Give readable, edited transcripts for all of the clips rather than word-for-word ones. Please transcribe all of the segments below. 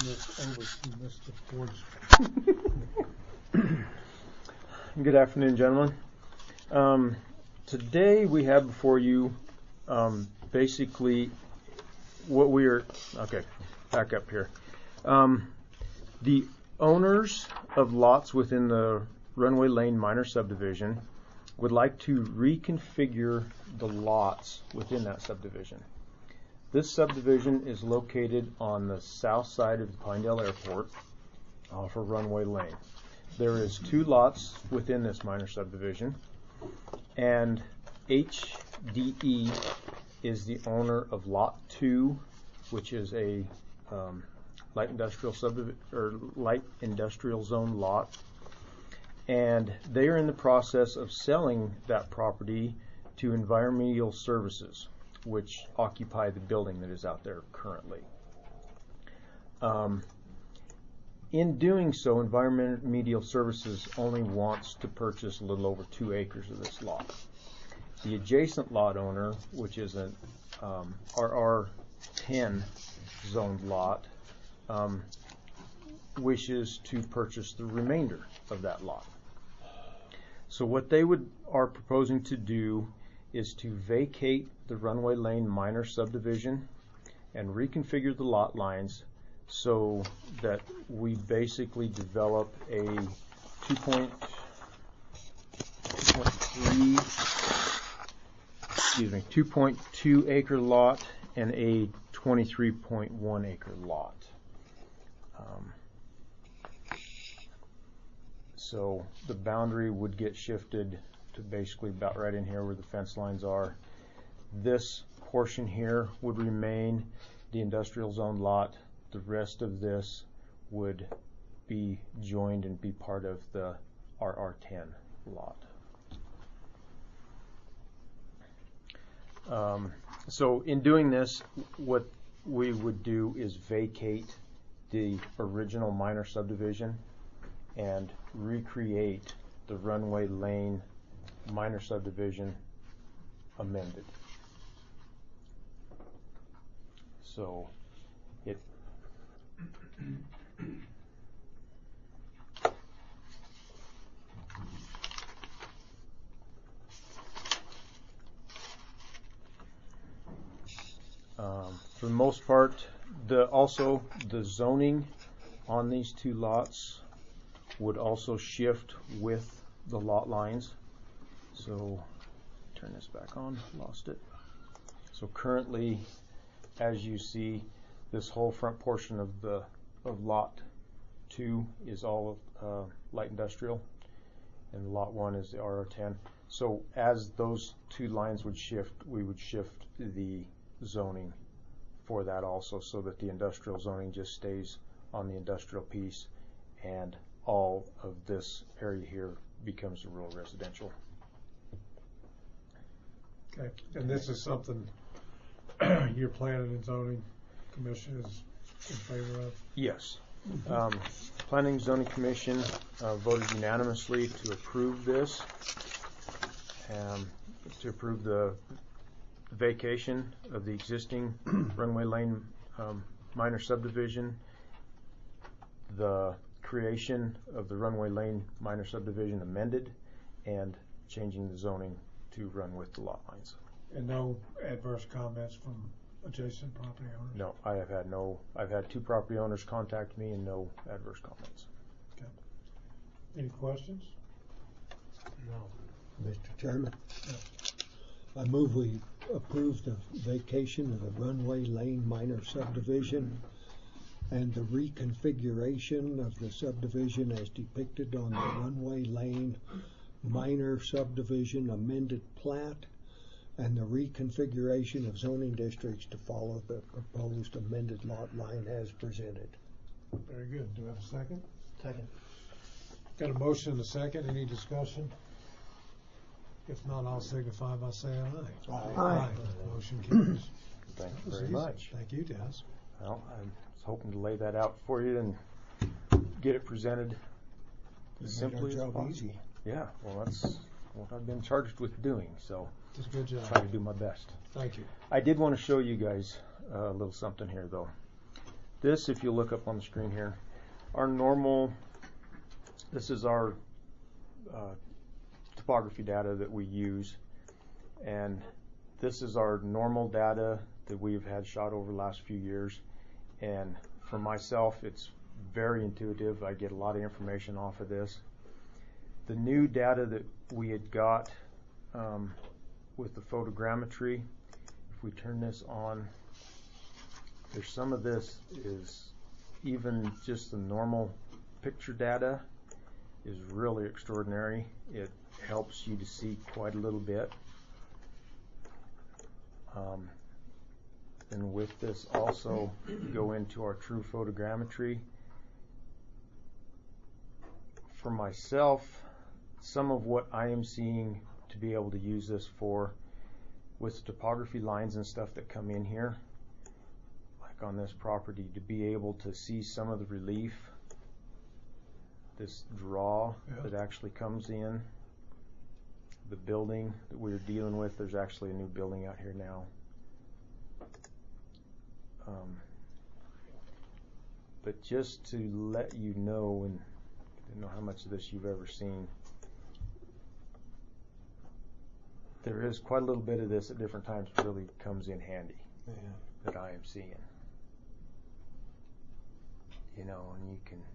this over to Mr. Ford's. Good afternoon, gentlemen. Today we have before you basically what we are, okay, back up here. The owners of lots within the Runway Lane minor subdivision would like to reconfigure the lots within that subdivision. This subdivision is located on the south side of the Pinedale Airport off of Runway Lane. There is 2 lots within this minor subdivision, and HDE is the owner of Lot 2, which is a light industrial zone lot, and they are in the process of selling that property to Environmental Services, which occupy the building that is out there currently. In doing so, Environmental Services only wants to purchase a little over 2 acres of this lot. The adjacent lot owner, which is an RR10 zoned lot, wishes to purchase the remainder of that lot. So what they are proposing to do is to vacate the Runway Lane minor subdivision and reconfigure the lot lines so that we basically develop a 2.2 acre lot and a 23.1 acre lot. So the boundary would get shifted to basically about right in here where the fence lines are. This portion here would remain the industrial zone lot. The rest of this would be joined and be part of the RR10 lot. So in doing this, what we would do is vacate the original minor subdivision and recreate the Runway Lane minor subdivision amended. So it for the most part, the zoning on these 2 lots would also shift with the lot lines. So turn this back on, lost it. So currently, as you see, this whole front portion of lot 2 is all light industrial, and lot 1 is the RR10. So as those 2 lines would shift, we would shift the zoning for that also, so that the industrial zoning just stays on the industrial piece, and all of this area here becomes a rural residential. Okay, and this is something your Planning and Zoning Commission is in favor of? Yes. Planning and Zoning Commission voted unanimously to approve this, to approve the vacation of the existing Runway Lane minor subdivision, the creation of the Runway Lane minor subdivision amended, and changing the zoning to run with the lot lines. And no adverse comments from adjacent property owners? No, I've had 2 property owners contact me and no adverse comments. Okay. Any questions? No. Mr. Chairman, I move we approve the vacation of the Runway Lane minor subdivision and the reconfiguration of the subdivision as depicted on the Runway Lane minor subdivision amended plat, and the reconfiguration of zoning districts to follow the proposed amended lot line as presented. Very good. Do I have a second? Second. Got a motion and a second. Any discussion? If not, I'll signify by saying aye. Aye. Motion carries. Thank you very much. Thank you, Dennis. Well, I was hoping to lay that out for you and get it presented as simply as possible. Easy. Yeah, well, that's what I've been charged with doing, so Just good job. try to do my best. Thank you. I did want to show you guys a little something here, though. This, if you look up on the screen here, this is our topography data that we use, and this is our normal data that we've had shot over the last few years. And for myself, it's very intuitive. I get a lot of information off of this. The new data that we had got with the photogrammetry, if we turn this on, there's some of this is even just the normal picture data is really extraordinary. It helps you to see quite a little bit. And with this also go into our true photogrammetry. For myself, some of what I am seeing to be able to use this for with topography lines and stuff that come in here, like on this property, to be able to see some of the relief, this draw that actually comes in, the building that we're dealing with, there's actually a new building out here now. But just to let you know, and I don't know how much of this you've ever seen, there is quite a little bit of this at different times really comes in handy that I am seeing. You know, and you can,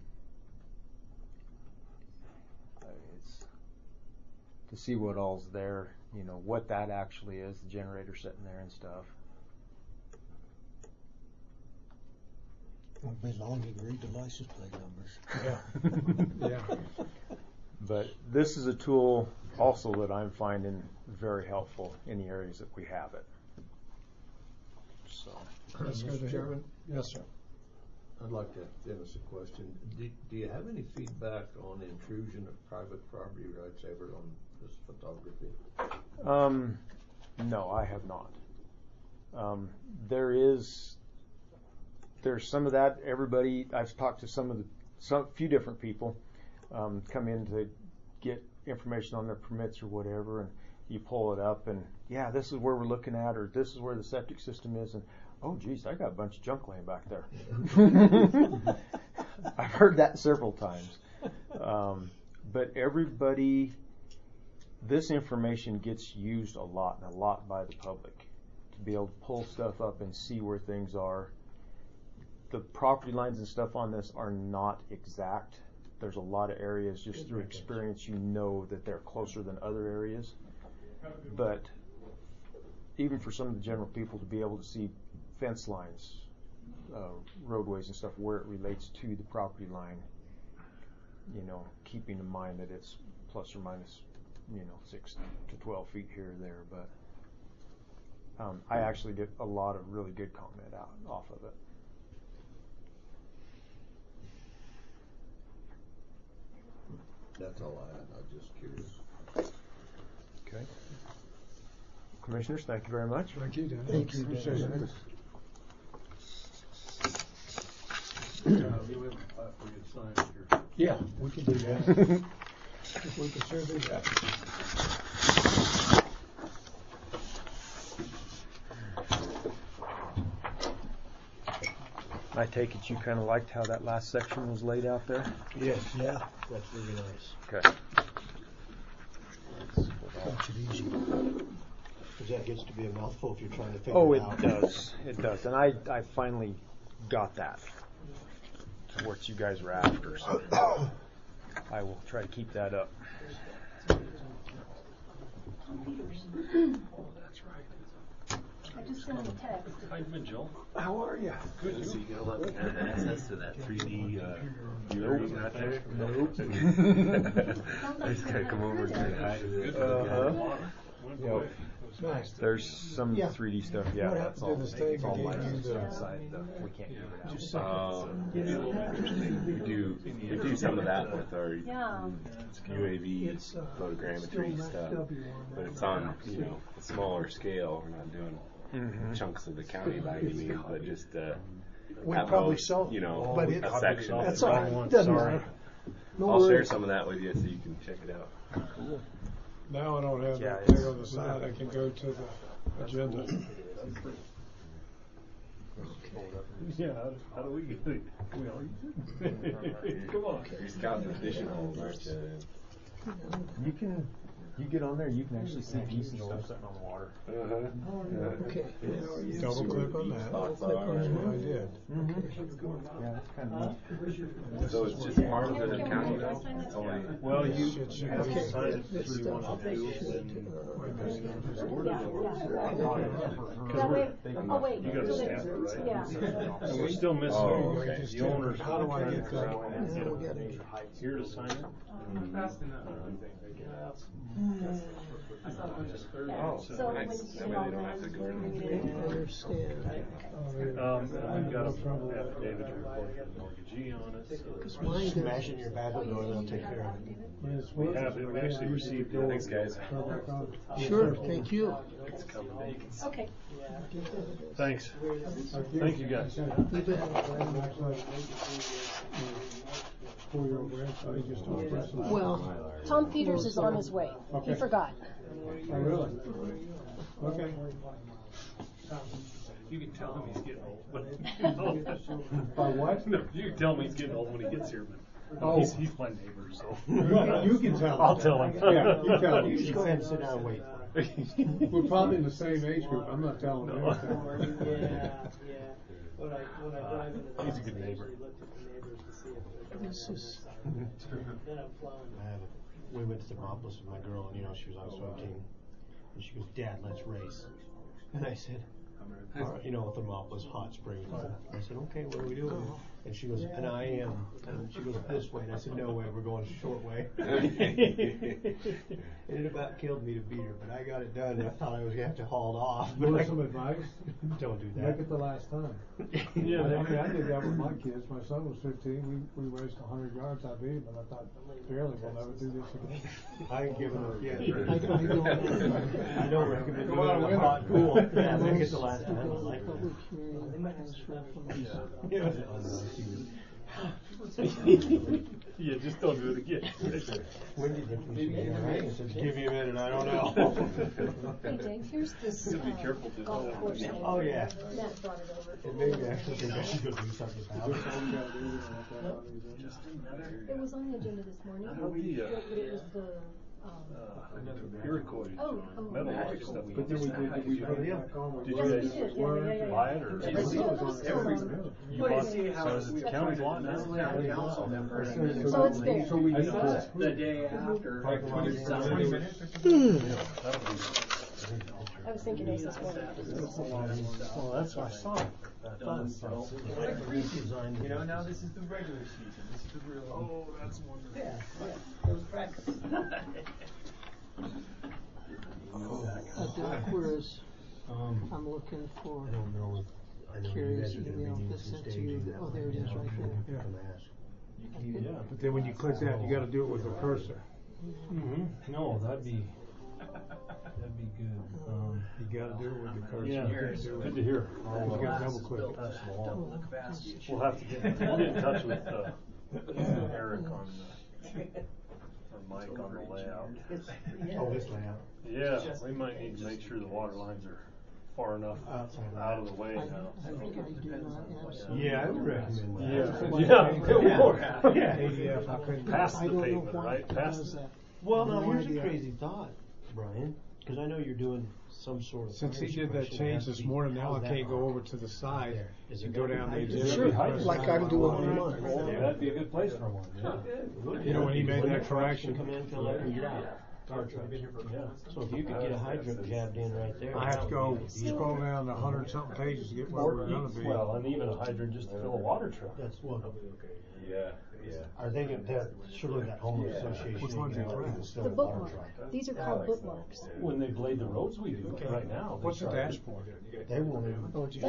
it's to see what all's there, you know, what that actually is, the generator sitting there and stuff. Won't be long you can read the license plate numbers. Yeah. Yeah. But this is a tool also that I'm finding very helpful in the areas that we have it. So, That's good to Mr. hear. Chairman, Yes, sir. I'd like to ask Dennis a question. Do you have any feedback on intrusion of private property rights ever on this photography? no, I have not. There's some of that. Everybody, I've talked to some few different people come in to get information on their permits or whatever, and you pull it up and yeah, this is where we're looking at, or this is where the septic system is, and oh geez, I got a bunch of junk laying back there. I've heard that several times. But everybody, this information gets used a lot by the public to be able to pull stuff up and see where things are. The property lines and stuff on this are not exact. There's a lot of areas just through experience you know that they're closer than other areas. But even for some of the general people to be able to see fence lines, roadways and stuff where it relates to the property line, you know, keeping in mind that it's plus or minus, you know, 6 to 12 feet here or there. But I actually get a lot of really good comment out off of it. That's all I had. I was just curious. Okay. Commissioners, thank you very much. Thank you, Dennis. Thank you, Appreciate Dennis. it. We have for you to sign here. Yeah, we can do that. We can sure do that. I take it you kind of liked how that last section was laid out there? Yes, yeah, that's really nice. Okay. Makes it easy. Because that gets to be a mouthful if you're trying to figure Oh, it it out. does. It does. And I finally got that. To what you guys were after. So I will try to keep that up. I just sent him a text. How you been, Joel? How are you? Good. So you got a lot of access to that 3D viewer you got there? Nope. I just gotta come over and say hi. Yep. Nice. There's some 3D stuff. Yeah, What that's happened all. to this thing It's all we gave you licensed the- inside. We can't give it out. It'd be a little interesting. We do some of that with our Yeah. UAV photogrammetry stuff, but it's on a smaller scale. We're not doing chunks of the county by any means, but just We have probably those, saw, but it, a section. of that's it. all right. Doesn't matter. No I'll share worries. some of that with you so you can check it out. Now I don't have Yeah, that thing it's- on the side. I can go to the agenda. Okay. Yeah, how do we get it? Well, come on. You're scouting fishing holes, aren't you? You get on there, you can actually see geese and stuff sitting on the water. Okay. Double click on that. Spots That's are. what I did. Yeah, that's kind of neat. So it's just part of the county though? It's only. Well, you Shit, shit. have to Okay. sign it This through one stuff of the deals and That way, oh wait, you got to so stamp there's- it, right? yeah. And we're still missing Oh, okay. the owners. How do I trying to get figure that? out when to get them here to sign it. Oh, So when nice. you That way they don't have to go around. Understand. We've got a affidavit to report to the mortgagee on it. So Mine does. Smash in your bathroom door and they'll take care of it. we have it. We actually received it. Thanks, guys. Sure, thank you. It's coming. Okay. Thanks. Thank you, guys. You bet. 4-year-old grandson, he just don't press it. Well, Tom Peters is on his way. Okay. He forgot. Oh, really? Okay. You can tell him he's getting old. By what? No, you can tell him he's getting old when he gets here, but Oh. he's my neighbor, so. You can tell him. I'll tell him. Yeah, you tell You just him. go ahead and sit down and wait. We're probably in the same age group. I'm not telling him anything. He's a good neighbor. this is, We went to Thermopolis with my girl, and she was on a swim team. And she goes, "Dad, let's race." And I said, "All right, Thermopolis, hot springs." I said, "Okay, what are we doing?" And she goes, "And I am." And she goes, "This way." And I said, "No way, we're going short way." And it about killed me to beat her, but I got it done, and I thought I was going to have to haul it off. You want some advice? Don't do Make that. it the last time. Yeah, I did that with my kids. My son was 15. We raced 100 yards. I beat him, and I thought, barely, we'll never do this again. I ain't giving up yet. I I don't recommend Go doing out it in and a hot win it. pool. Yeah, make it the last time. I like public hearing has reference. Yeah, just don't do it again. When did you said, "Give me a minute, I don't know." Hey Dave, here's this Be careful, just- golf course thing. Oh, yeah. Matt brought it over. It made me actually think I should go do something about it. It was on the agenda this morning. How about the, But it was the, Iroquois metal works that we. But then we put it back on. Did Yes, you we guys did. Yeah. buy it or? It's still on. You bought it, so is it the county's lot now? So it's there. So we The day after. Like 20 minutes. I was thinking it was this morning. Well, that's what I saw. Done, so. Now this is the regular season. This is the real. Oh, that's wonderful. Yeah. It was practice. Whereas, I'm looking for I don't know if, I know you Carrie's guys are doing email meetings that and sent to you. stages. Oh, there it is right there. Yeah. Come ask. Yeah. But then when you click that, you gotta do it with the cursor. Mm-hmm. No, that'd be good. You gotta do it with the cursor. Yeah, You can't do good it. to hear. You gotta double click it. Pass it along. Double the capacity. We'll have to get in touch with Eric on or Mike on the layout. Oh, this layout. Yeah, we might need to make sure the water lines are far enough out of the way I now. think I do not have some. Yeah, I would recommend that. Yeah. ADF, I couldn't. Past I the don't know pavement, why right? it Past does it. that. Well, now No here's idea. a crazy thought, Brian, because I know you're doing some sort of. Since he fire did that suppression. change Has to this be- morning, now I how's can't that? go over to the side There. Is and it go got down the hydrants? agenda. Sure, like I'm doing every month. That'd be a good place for one. You know, when he made When that the trucks correction, Come in, fill up, and get out. Fire trucks. So if you could get a hydrant jabbed in right there. I have to go scroll down the 100-something pages to get where we're gonna be. Well, and even a hydrant just to fill a water truck. That's what. Yeah. I think that surely that homeowners association. Which one's you know, it? is still The a water bookmark. truck. These are called bookmarks. When they blade the roads we do right now. they What's the start- dashboard? They won't even. Oh, geez.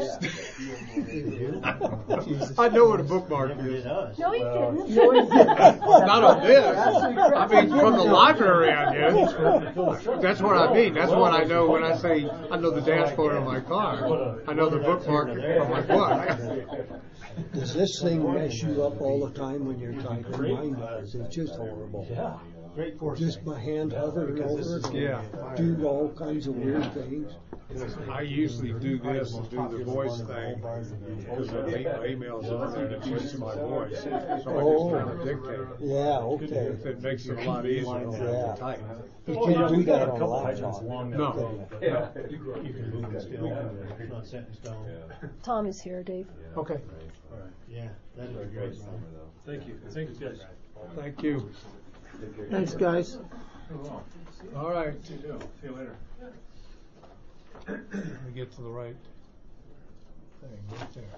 I know what a bookmark Never is. did us. No, he Well, didn't. Not on this. I mean, from the library I did. That's what I mean. That's what I know when I say I know the dashboard on my car. I know the bookmark on my book. Does this thing mess you up all the time when you're typing? Mine does. It's just horrible. Yeah. Great foresight. just my hand hovering Because over this is it, Yeah. do all kinds of weird things. I usually do this and do the voice thing because I leave my emails on there and it uses my voice. So I just kind of dictate. Yeah, okay. It makes it a lot easier Yeah. to type. You can do that on a couple items laptop. along that No. way. Yeah. You can move it still, it's not set in stone. Tom is here, Dave. Okay. Yeah, that is a great summer though. Thank you. Thank you, guys. Thank you. Thanks, guys. All right. See you later. Let me get to the right thing right there.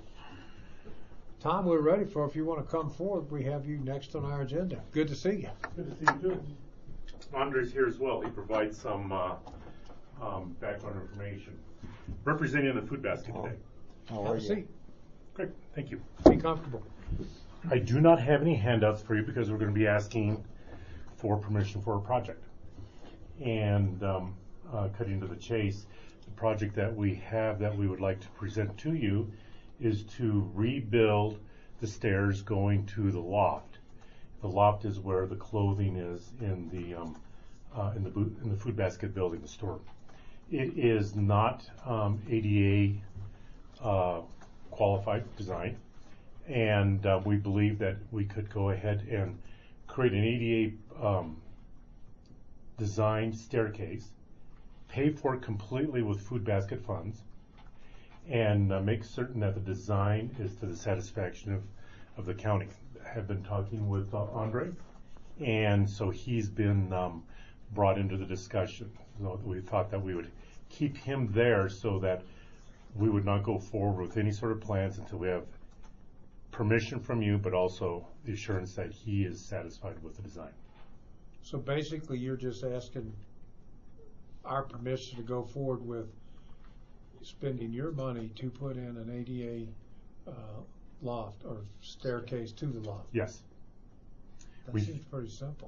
Tom, we're ready for, if you want to come forward, we have you next on our agenda. Good to see you. Good to see you too. Andre's here as well. He provides some background information. Representing the food basket today. Have a seat. Great, thank you. Be comfortable. I do not have any handouts for you because we're going to be asking for permission for a project. And cutting to the chase, the project that we have that we would like to present to you is to rebuild the stairs going to the loft. The loft is where the clothing is in the food basket building, the store. It is not ADA qualified design, and we believe that we could go ahead and create an ADA designed staircase, pay for it completely with food basket funds, and make certain that the design is to the satisfaction of the county. I have been talking with Andre, and so he's been brought into the discussion. So we thought that we would keep him there so that we would not go forward with any sort of plans until we have permission from you, but also the assurance that he is satisfied with the design. So basically, you're just asking our permission to go forward with spending your money to put in an ADA loft or staircase to the loft. Yes. That seems pretty simple.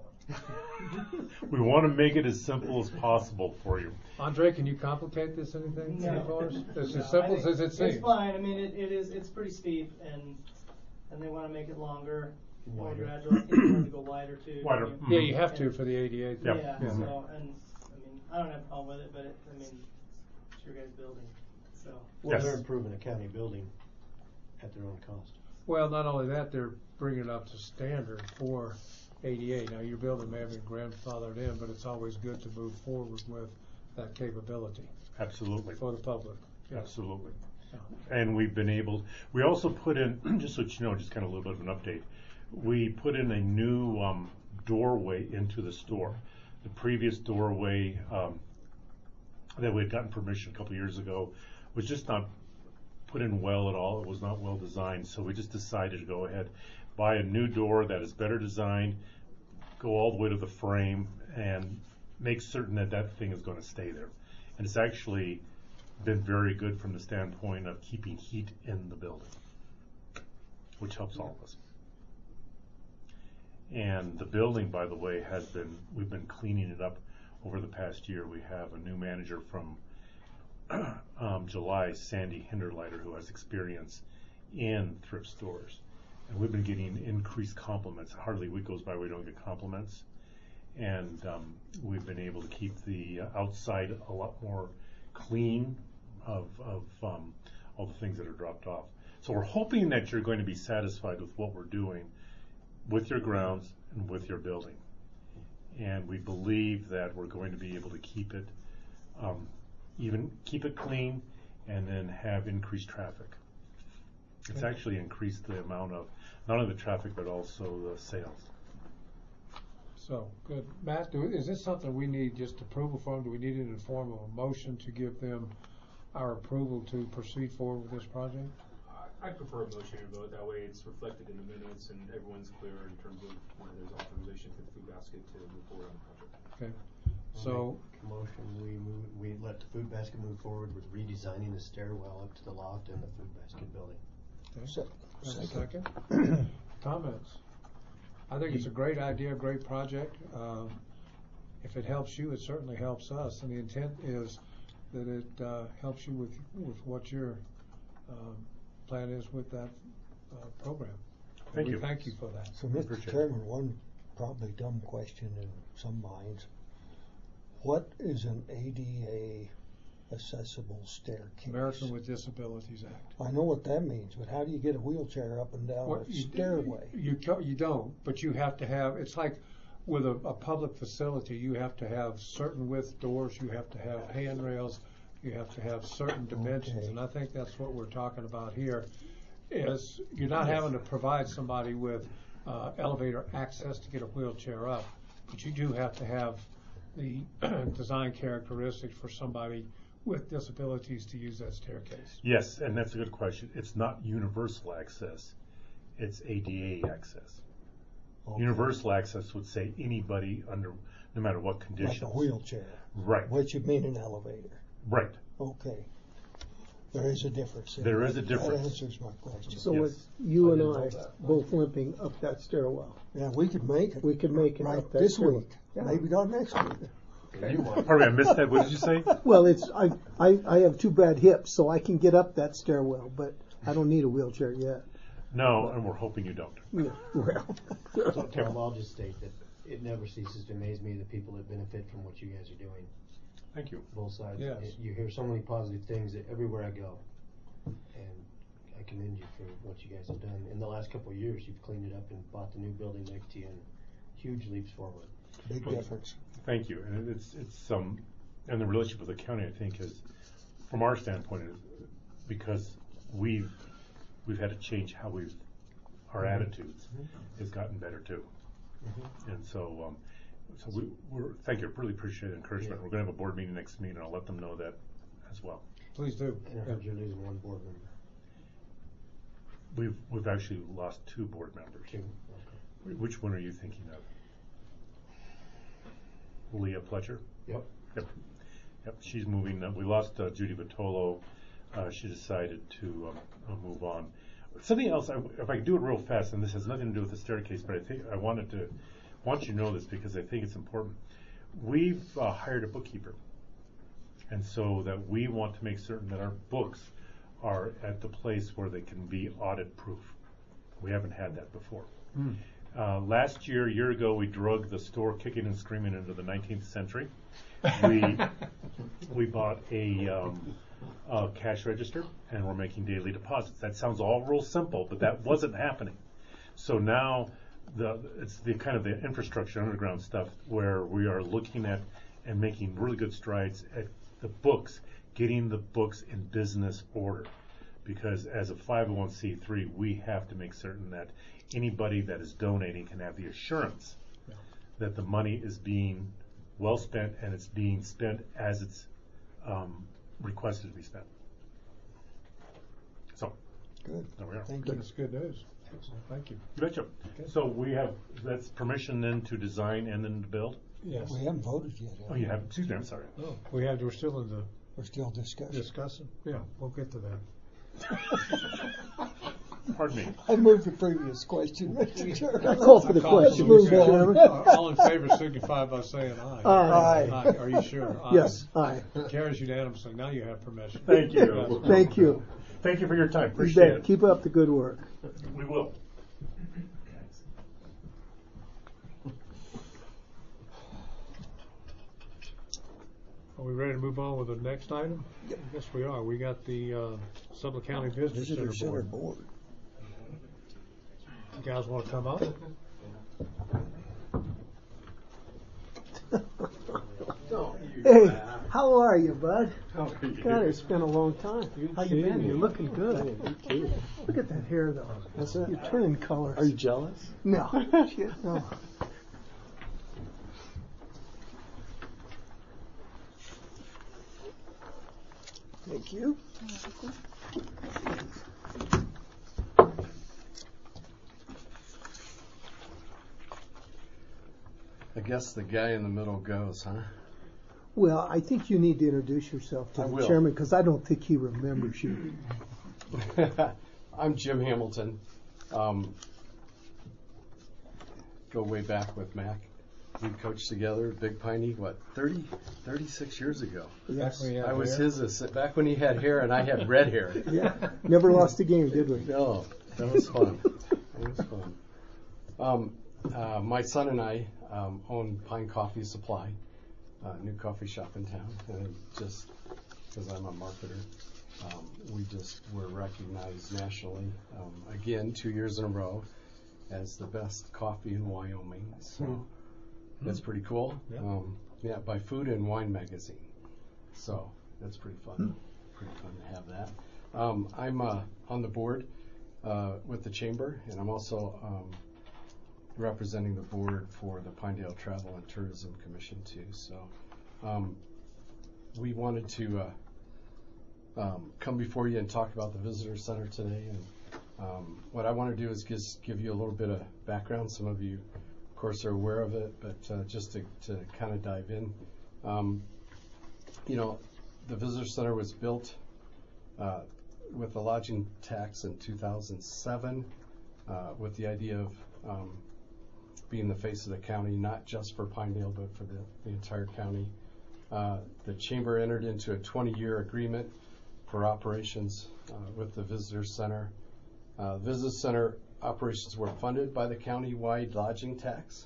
We want to make it as simple as possible for you. Andre, can you complicate this anything? No. It's as simple as it seems. It's fine. I mean, it's pretty steep, and they want to make it longer, more gradual. I think they want to go wider too. Wider. Yeah, you have to for the ADA thing. Yeah. So, and I mean, I don't have a problem with it, but I mean, it's your guys' building, so. Well, they're improving a county building at their own cost. Well, not only that, they're bringing it up to standard for ADA. Now, your building may have been grandfathered in, but it's always good to move forward with that capability. Absolutely. For the public. Yeah. Absolutely. Yeah. And we also put in, just so you know, just kind of a little bit of an update, we put in a new doorway into the store. The previous doorway that we had gotten permission a couple years ago was just not put in well at all. It was not well designed, so we just decided to go ahead, buy a new door that is better designed, go all the way to the frame, and make certain that that thing is going to stay there. And it's actually been very good from the standpoint of keeping heat in the building, which helps all of us. And the building, by the way, we've been cleaning it up over the past year. We have a new manager from July, Sandy Hinderleiter, who has experience in thrift stores. And we've been getting increased compliments. Hardly a week goes by we don't get compliments. And we've been able to keep the outside a lot more clean of all the things that are dropped off. So we're hoping that you're going to be satisfied with what we're doing with your grounds and with your building. And we believe that we're going to be able to keep it keep it clean and then have increased traffic. It's actually increased the amount of not only the traffic but also the sales. So, good. Matt, is this something we need just approval from? Do we need it in the form of a motion to give them our approval to proceed forward with this project? I prefer a motion and vote. That way it's reflected in the minutes and everyone's clear in terms of when there's authorization for the food basket to move forward on the project. Okay. So, Motion, we let the food basket move forward with redesigning the stairwell up to the loft and the food basket building. Okay. Second. Comments? I think it's a great idea, great project. If it helps you, it certainly helps us. And the intent is that it helps you with what your plan is with that program. Thank you. Thank you for that. So, Mr. Chairman, one probably a dumb question in some minds. What is an ADA accessible staircase? American with Disabilities Act. I know what that means, but how do you get a wheelchair up and down a stairway? You don't, but you have to have, it's like with a public facility, you have to have certain width doors, you have to have handrails, you have to have certain dimensions, and I think that's what we're talking about here, is you're not having to provide somebody with elevator access to get a wheelchair up, but you do have to have the design characteristics for somebody with disabilities to use that staircase. Yes, and that's a good question. It's not universal access, it's ADA access. Okay. Universal access would say anybody under, no matter what condition. Like a wheelchair. Right. What you mean an elevator. Right. Okay. There is a difference. There is a difference. That answers my question. So with you and I both limping up that stairwell. Yeah, we could make it. We could make it right up that this stairwell. week. Yeah. Maybe not next week. Pardon me, I missed that. What did you say? Well, it's I have two bad hips, so I can get up that stairwell, but I don't need a wheelchair yet. No, and we're hoping you don't. Yeah, well. So, Tom, I'll just state that it never ceases to amaze me the people that benefit from what you guys are doing. Thank you. Both sides. Yes. You hear so many positive things everywhere I go, and I commend you for what you guys have done. In the last couple of years, you've cleaned it up and bought the new building next to you, and huge leaps forward. Big difference. Thank you, and it's and the relationship with the county, I think, is from our standpoint, is because we've had to change how our attitudes has gotten better too, and so we're thank you, really appreciate the encouragement. We're going to have a board meeting next meeting, and I'll let them know that as well. Please do. And I heard you're losing one board member. We've actually lost two board members. Two. Okay. Which one are you thinking of? Leah Pletcher? Yep. Yep. She's moving. We lost Judy Vitolo. She decided to move on. Something else, if I can do it real fast, and this has nothing to do with the staircase, but I think I want you to know this because I think it's important. We've hired a bookkeeper, and so that we want to make certain that our books are at the place where they can be audit proof. We haven't had that before. Last year, a year ago, we drug the store kicking and screaming into the 19th century. We bought a cash register, and we're making daily deposits. That sounds all real simple, but that wasn't happening. So now it's the kind of the infrastructure, underground stuff, where we are looking at and making really good strides at the books, getting the books in business order. Because as a 501c3, we have to make certain that anybody that is donating can have the assurance that the money is being well spent and it's being spent as it's requested to be spent. So, good. There we are. Thank you. That's good news. Thank you. You betcha. Okay. So that's permission then to design and then to build? Yes. We haven't voted yet. Oh, you haven't? Excuse me, I'm sorry. Oh, we're still in the... We're still discussing. Yeah, we'll get to that. Pardon me. I moved the previous question, Mr. Chairman. I call for the question, Mr. Chairman. All in favor signify by saying aye. Aye. Are you sure? Aye. Yes, aye. Carries unanimously. Now you have permission. Thank you. Thank you. Thank you for your time. Appreciate it. Keep up the good work. We will. Are we ready to move on with the next item? Yep. I guess we are. We got the Sublette County Visitor Center Board. You guys want to come up? Hey, how are you, bud? God, it's been a long time. How you been? You're looking good. Look at that hair, though. That's it. You're turning colors. Are you jealous? No. No. Thank you. I guess the guy in the middle goes, huh? Well, I think you need to introduce yourself to the chairman because I don't think he remembers you. I'm Jim Hamilton. Go way back with Mac. We coached together at Big Piney, 36 years ago. Yes. I was his back when he had hair and I had red hair. Yeah. Never lost a game, did we? No. That was fun. my son and I own Pine Coffee Supply, new coffee shop in town, and just because I'm a marketer, we're recognized nationally again 2 years in a row as the best coffee in Wyoming. So that's pretty cool. Yeah, by Food and Wine Magazine. So that's pretty fun. Pretty fun to have that. I'm on the board with the chamber, and I'm also representing the board for the Pinedale Travel and Tourism Commission too. So we wanted to come before you and talk about the visitor center today. And what I want to do is just give you a little bit of background. Some of you, of course, are aware of it, but just to kind of dive in. The visitor center was built with the lodging tax in 2007 with the idea of being the face of the county, not just for Pinedale, but for the entire county. The chamber entered into a 20-year agreement for operations with the visitor center. Visitor center operations were funded by the county-wide lodging tax.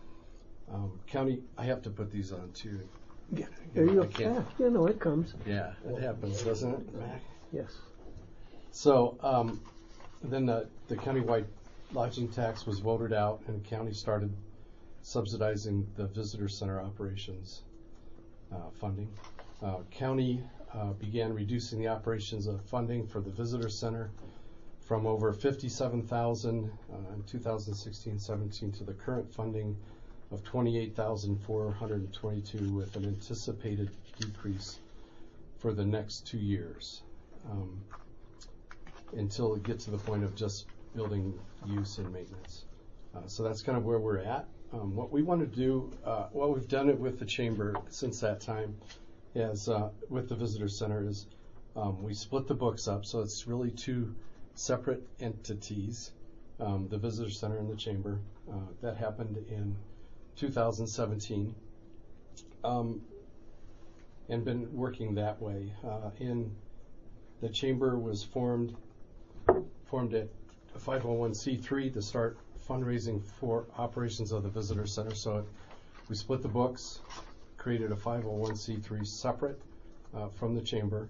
I have to put these on too. Yeah, it comes. Yeah, it happens, doesn't it, Mac? Yes. So then the county-wide lodging tax was voted out, and the county started subsidizing the visitor center operations funding. County began reducing the operations of funding for the visitor center from over $57,000 in 2016-17 to the current funding of $28,422, with an anticipated decrease for the next 2 years until it gets to the point of just building use and maintenance. So that's kind of where we're at. What we want to do, we've done it with the chamber since that time, is with the visitor center, is we split the books up, so it's really two separate entities, the visitor center and the chamber. That happened in 2017, and been working that way. The chamber was formed at 501c3 to start fundraising for operations of the visitor center. So we split the books, created a 501c3 separate from the chamber,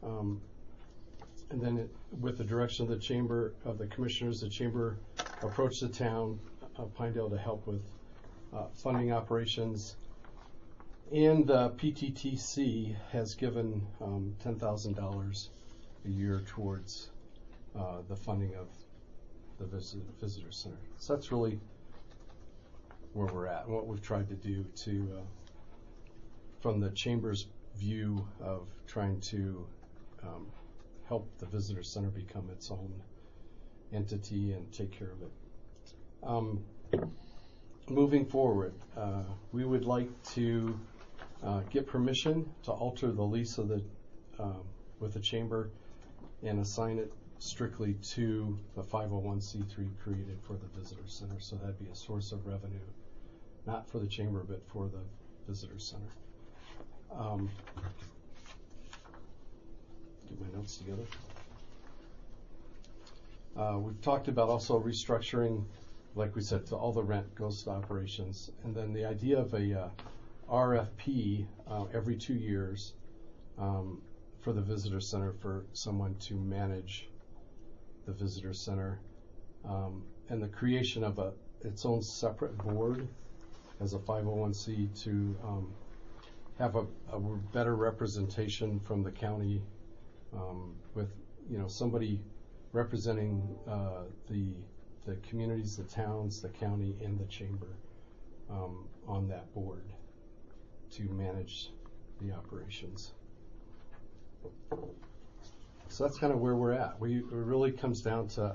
and then with the direction of the chamber, of the commissioners, the chamber approached the town of Pinedale to help with funding operations. And the PTTC has given $10,000 a year towards the funding of the visitor center. So that's really where we're at, and what we've tried to do to, from the chamber's view of trying to help the visitor center become its own entity and take care of it. Moving forward, we would like to get permission to alter the lease of with the chamber and assign it strictly to the 501c3 created for the visitor center. So that'd be a source of revenue, not for the chamber, but for the visitor center. Get my notes together. We've talked about also restructuring, like we said, all the rent goes to operations, and then the idea of a RFP every 2 years for the visitor center, for someone to manage the visitor center, and the creation of its own separate board as a 501c to have a better representation from the county, with somebody representing the communities, the towns, the county, and the chamber on that board to manage the operations. So that's kind of where we're at. It really comes down to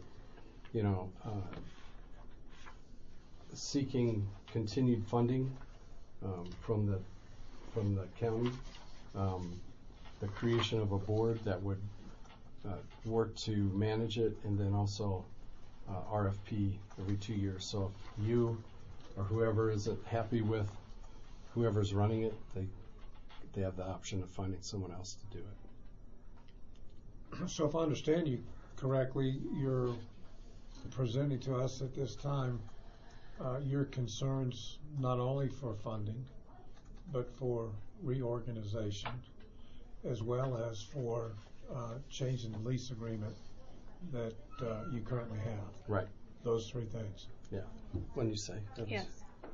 seeking continued funding from the county, the creation of a board that would work to manage it, and then also RFP every 2 years. So if you or whoever isn't happy with whoever's running it, they have the option of finding someone else to do it. So if I understand you correctly, you're presenting to us at this time your concerns not only for funding, but for reorganization, as well as for changing the lease agreement that you currently have. Right. Those three things. Yeah. When you say. Yes.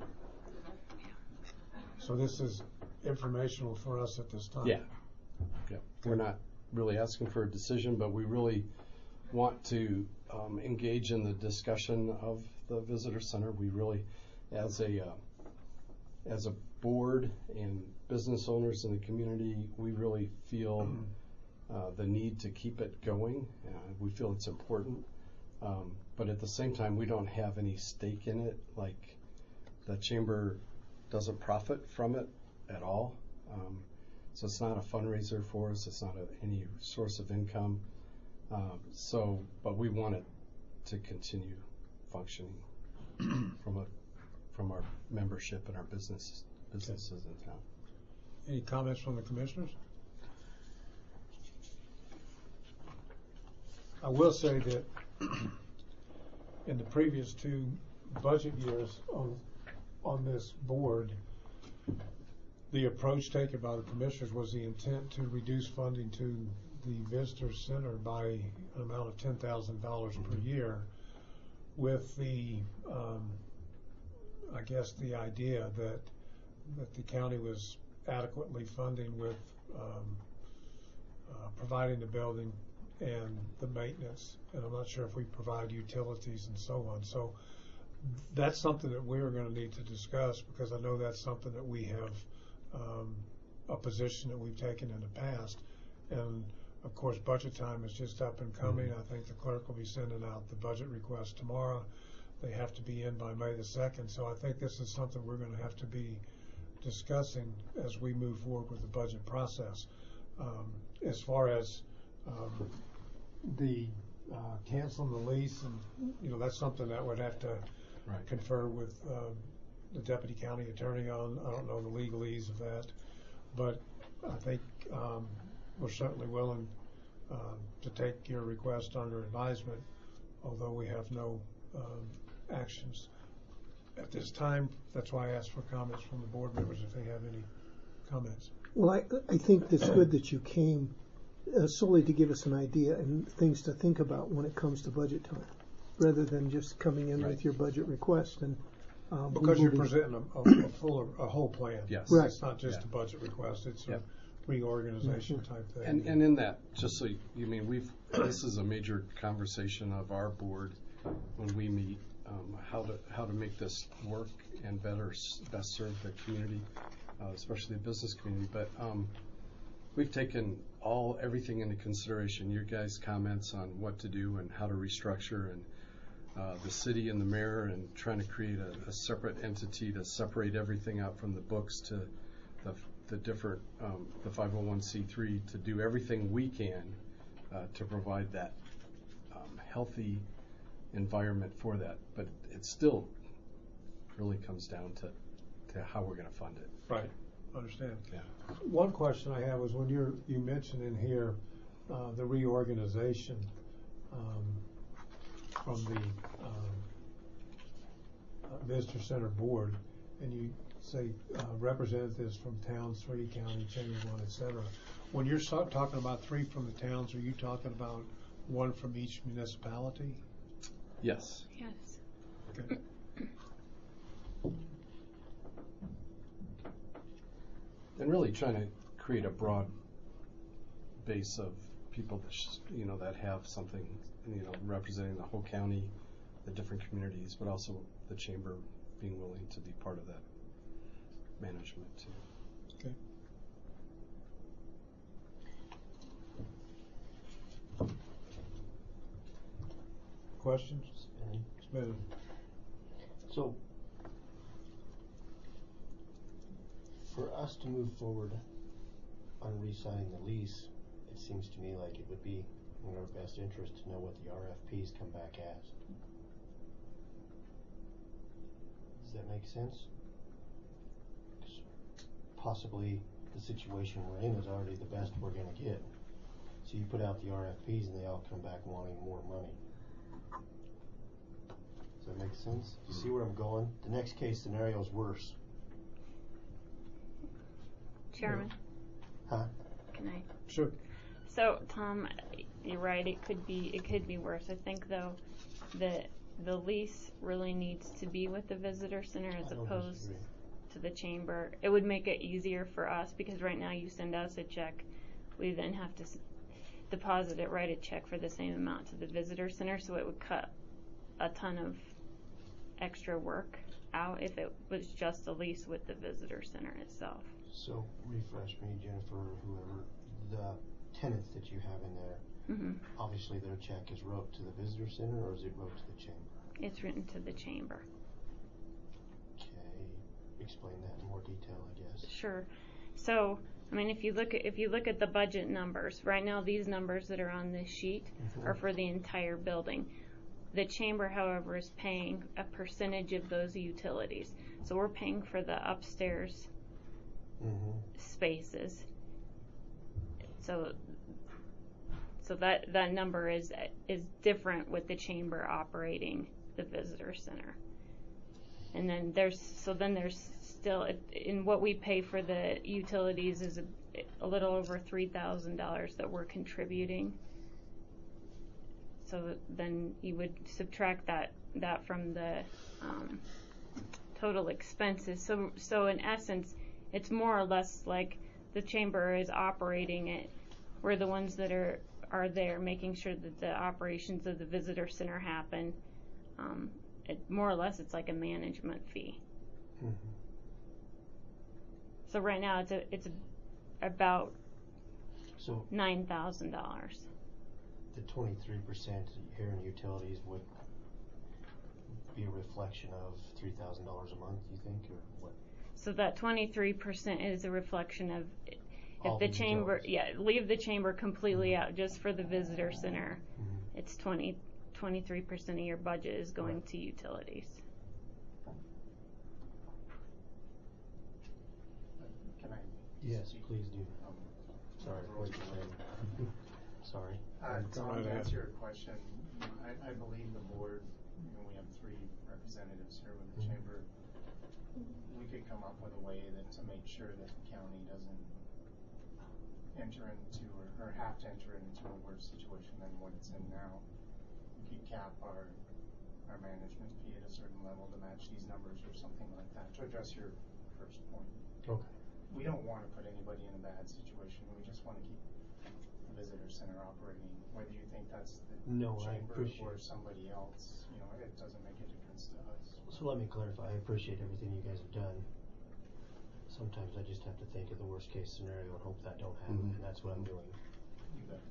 So this is informational for us at this time. Yeah. Yeah. We're not really asking for a decision, but we really want to engage in the discussion of the visitor center. We really, as a board and business owners in the community, we really feel the need to keep it going. We feel it's important, but at the same time, we don't have any stake in it. Like, the chamber doesn't profit from it at all. So it's not a fundraiser for us. It's not any source of income. But we want it to continue functioning from our membership and our businesses in town. Any comments from the commissioners? I will say that in the previous 2 budget years on this board, the approach taken by the commissioners was the intent to reduce funding to the visitor center by an amount of $10,000 per year, with the I guess the idea that the county was adequately funding with providing the building and the maintenance, and I'm not sure if we provide utilities and so on. So that's something that we're going to need to discuss, because I know that's something that we have a position that we've taken in the past. And of course, budget time is just up and coming. I think the clerk will be sending out the budget request tomorrow. They have to be in by May the 2nd. So I think this is something we're going to have to be discussing as we move forward with the budget process. As far as the canceling the lease, and that's something that would have to confer with the deputy county attorney on. I don't know the legalese of that, but I think we're certainly willing to take your request under advisement, although we have no actions at this time. That's why I asked for comments from the board members if they have any comments. Well, I think it's good that you came solely to give us an idea and things to think about when it comes to budget time, rather than just coming in with your budget request. And because you're presenting a whole plan. Yes. Right. It's not just a budget request. It's a reorganization type thing. And in that, just so you mean, this is a major conversation of our board when we meet, how to make this work and best serve the community, especially the business community. But we've taken everything into consideration. Your guys' comments on what to do and how to restructure, and the city and the mayor, and trying to create a separate entity to separate everything out from the books to the different the 501c3, to do everything we can to provide that healthy environment for that. But it still really comes down to how we're going to fund it. Right. Understand. Yeah. One question I have was when you mentioned in here the reorganization from the visitor center board, and you say representatives from towns 3, county, chamber 1, etc. When you're talking about 3 from the towns, are you talking about 1 from each municipality? Yes. Yes. Okay. And really trying to create a broad base of people that that have something, representing the whole county, the different communities, but also the chamber being willing to be part of that management too. Okay. Questions? Spinning. So, for us to move forward on re-signing the lease, it seems to me like it would be in our best interest to know what the RFPs come back as. Does that make sense? 'Cause possibly the situation we're in is already the best we're going to get. So you put out the RFPs and they all come back wanting more money. Does that make sense? sense? You see where I'm going? The next case scenario is worse. Chairman? Huh? Can I? Sure. So, Tom, you're right. It could be worse. I think though that the lease really needs to be with the visitor center as opposed to the chamber. It would make it easier for us because right now you send us a check, we then have to deposit it, write a check for the same amount to the visitor center, so it would cut a ton of extra work out if it was just a lease with the visitor center itself. So refresh me, Jennifer, or whoever, the tenants that you have in there, obviously their check is wrote to the visitor center, or is it wrote to the chamber? It's written to the chamber. Okay, explain that in more detail, I guess. Sure. So, I mean, if you look at the budget numbers, right now these numbers that are on this sheet are for the entire building. The chamber, however, is paying a percentage of those utilities. So we're paying for the upstairs spaces. So that number is different with the chamber operating the visitor center. And then there's still, in what we pay for the utilities is a little over $3,000 that we're contributing. So then you would subtract that from the total expenses. So in essence, it's more or less like the chamber is operating it. We're the ones that are there making sure that the operations of the visitor center happen. More or less, it's like a management fee. So right now, it's about $9,000. The 23% here in utilities would be a reflection of $3,000 a month, you think, or what? So that 23% is a reflection of All if the the chamber, utilities. leave the chamber completely out just for the visitor center. It's 23% of your budget is going to utilities. Can I? Yes, please do. Sorry, what's your name? Sorry. Tom, to answer your question, I believe the board, we have 3 representatives here with the chamber. We could come up with a way to make sure that the county doesn't enter into or have to enter into a worse situation than what it's in now. We could cap our management fee at a certain level to match these numbers or something like that, to address your first point. Okay. We don't want to put anybody in a bad situation. We just want to keep the visitor center operating. Whether you think that's the chamber or somebody else, it doesn't make a difference to us. So let me clarify. I appreciate everything you guys have done. Sometimes I just have to think of the worst case scenario and hope that don't happen, and that's what I'm doing. You bet.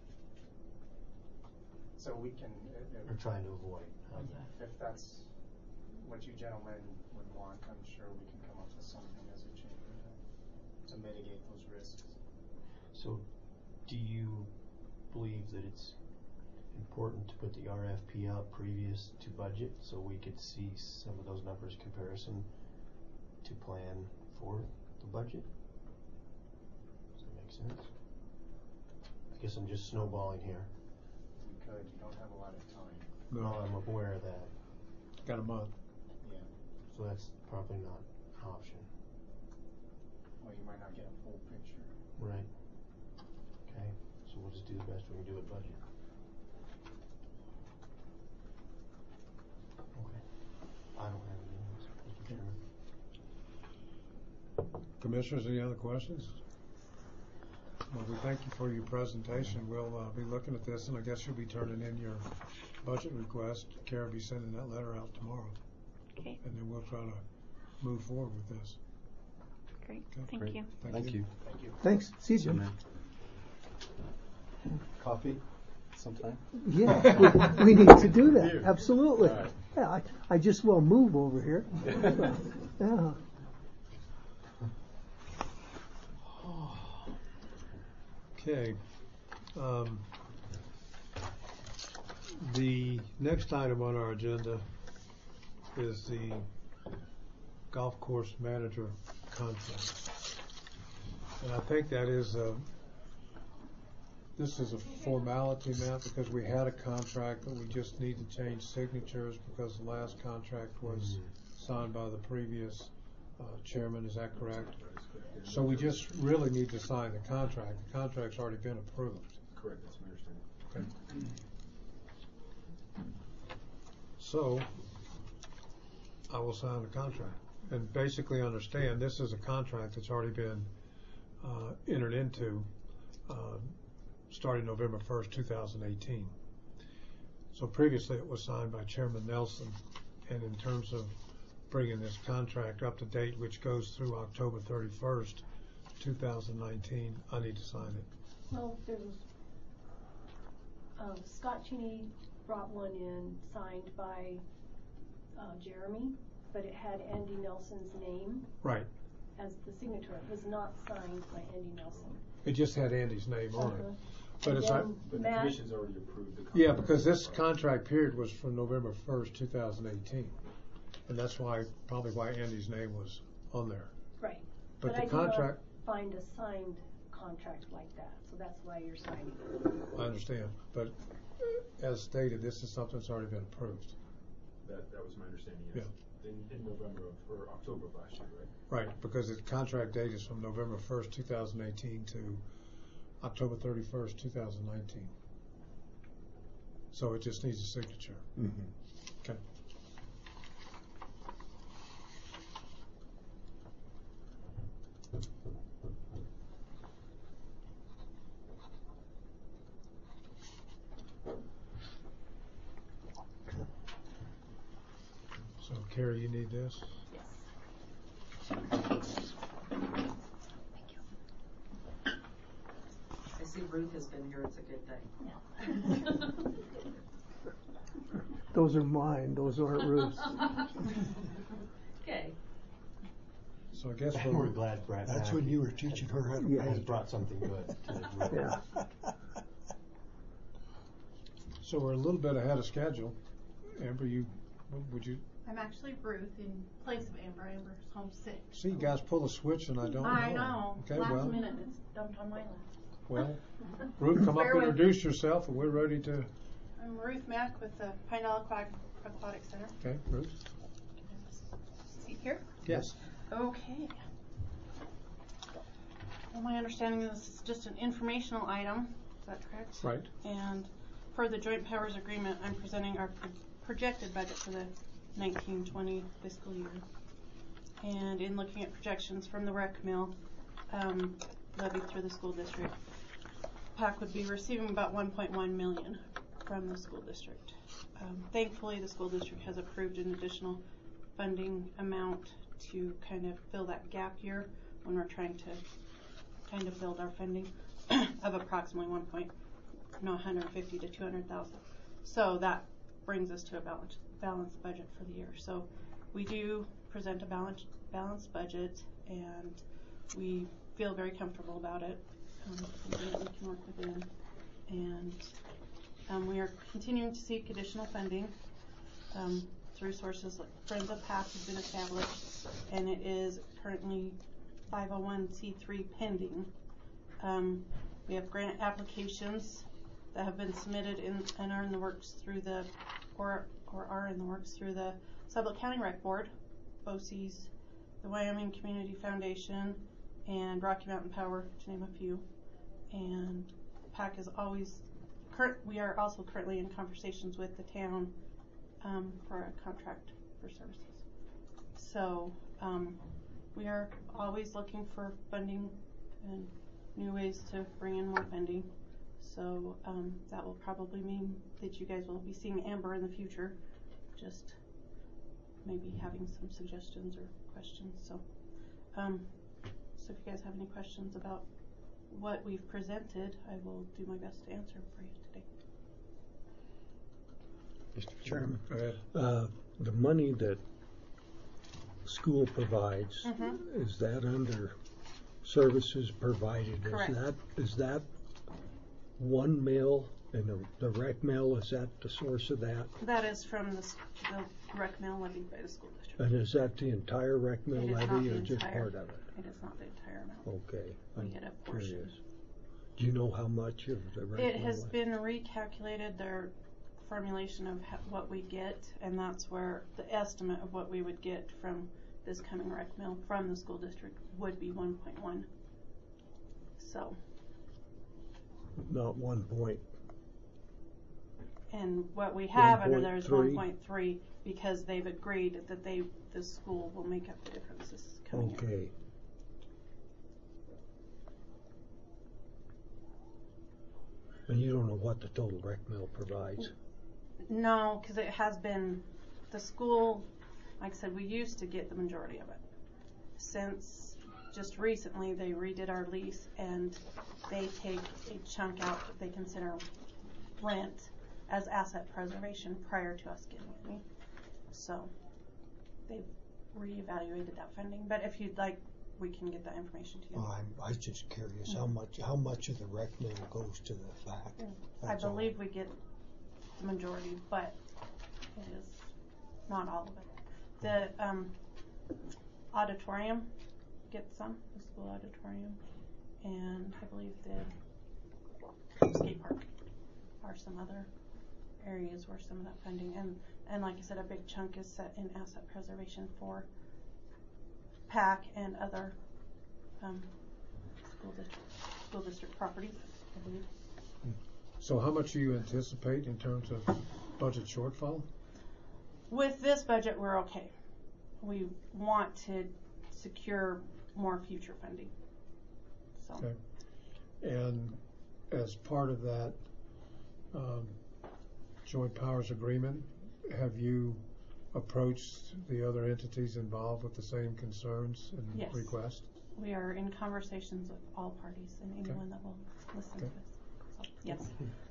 So we can... We're trying to avoid. If that's what you gentlemen would want, I'm sure we can come up with something as a chamber to mitigate those risks. So do you believe that it's important to put the RFP out previous to budget so we could see some of those numbers comparison to plan for the budget? Does that make sense? I guess I'm just snowballing here. We could. You don't have a lot of time. No, I'm aware of that. Got a month. Yeah. So that's probably not an option. Well, you might not get a full picture. Right. Okay. So we'll just do the best we can do with budget. Okay. I don't have any else, Mr. Chairman. Commissioners, any other questions? Well, we thank you for your presentation. We'll be looking at this, and I guess you'll be turning in your budget request. Kara will be sending that letter out tomorrow. Okay. And then we'll try to move forward with this. Great. Okay. Thank you. Thank you. Thank you. Thanks. See you soon. Coffee sometime? Yeah, we need to do that. Absolutely. Right. Yeah, I just will move over here. Yeah. Okay. The next item on our agenda is the golf course manager contract. And I think that is this is a formality, Matt, because we had a contract, but we just need to change signatures because the last contract was signed by the previous chairman. Is that correct? So we just really need to sign the contract. The contract's already been approved. Correct, that's my understanding. Okay. So I will sign the contract and basically understand this is a contract that's already been entered into starting November 1st, 2018. So previously it was signed by Chairman Nelson, and in terms of bringing this contract up to date, which goes through October 31st, 2019, I need to sign it. Well, there was, Scott Cheney brought one in signed by Jeremy, but it had Andy Nelson's name Right. as the signature. It was not signed by Andy Nelson. It just had Andy's name on it. But And it's then But the Matt, commission's already approved the contract. yeah, because this contract period was from November 1st, 2018. And that's why, probably why Andy's name was on there. right. But the I did contract, not find a signed contract like that, so that's why you're signing it. I understand, but as stated, this is something that's already been approved. That was my understanding, yes. In November or October of last year, right? Right, because the contract date is from November 1st, 2018 to October 31st, 2019. So it just needs a signature. Okay. So Carrie, you need this? I see Ruth has been here, it's a good thing. Those are mine, those aren't Ruth's. Okay. So I guess we're glad Brad. That's when you were teaching her how to has paint. brought something good to the group. Yeah. So we're a little bit ahead of schedule. Amber, would you? I'm actually Ruth in place of Amber. Amber's home sick. See, you guys pull a switch and I don't know. I know. Okay, Last well. minute, it's dumped on my lap. Well, Ruth, come up, Bear with introduce yourself, and we're ready to. I'm Ruth Mack with the Pinedale Aquatic Center. Okay, Ruth. Seat here? Yes. Okay. Well, my understanding is this is just an informational item. Is that correct? Right. And for the joint powers agreement, I'm presenting our projected budget for the 1920 fiscal year. And in looking at projections from the rec mill levied through the school district, PAC would be receiving about $1.1 million from the school district. Thankfully, the school district has approved an additional funding amount to kind of fill that gap year when we're trying to kind of build our funding of approximately 150 to 200,000. So that brings us to a balanced budget for the year. So we do present a balanced budget, and we feel very comfortable about it. Something that we can work within, and we are continuing to seek additional funding through sources like Friends of PAC has been established, and it is currently 501c3 pending. We have grant applications that have been submitted and are in the works through the Sublette County Rec Board, BOCES, the Wyoming Community Foundation, and Rocky Mountain Power, to name a few. And PAC is we are also currently in conversations with the town for a contract for services. So we are always looking for funding and new ways to bring in more funding. So that will probably mean that you guys will be seeing Amber in the future, just maybe having some suggestions or questions. So if you guys have any questions about what we've presented, I will do my best to answer for you today. Mr. Chairman, Go ahead. The money that school provides, Mm-hmm. is that under services provided? Correct. Is that one mill, and the rec mill, is that the source of that? That is from the rec mill levied by the school district. And is that the entire rec mill It is not levy, the or just entire- part of it? It is not the entire amount. Okay, We I'm get a portion. curious. Do you know how much of the rec It mill has was? been recalculated, their formulation of what we get, and that's where the estimate of what we would get from this coming rec mill from the school district would be 1.1. So. Not 1 point. And what we have under there is 1.3. 1.3 because they've agreed that the school will make up the difference this coming year. Okay. And you don't know what the total rec mill provides? No, because it has been, the school, like I said, we used to get the majority of it. Since just recently they redid our lease and they take a chunk out that they consider rent as asset preservation prior to us getting any. So they've reevaluated that funding. But if you'd like, we can get that information to you. I was just curious how much of the rec mill goes to the fact. I believe we get the majority, but it is not all of it. The auditorium gets some, the school auditorium, and I believe the skate park are some other areas where some of that funding, and like I said, a big chunk is set in asset preservation for PAC and other school district properties, I believe. So how much do you anticipate in terms of budget shortfall? With this budget, we're okay. We want to secure more future funding. So. Okay. And as part of that joint powers agreement, have you approached the other entities involved with the same concerns and Yes. requests? We are in conversations with all parties and anyone that will listen to us. So, yes.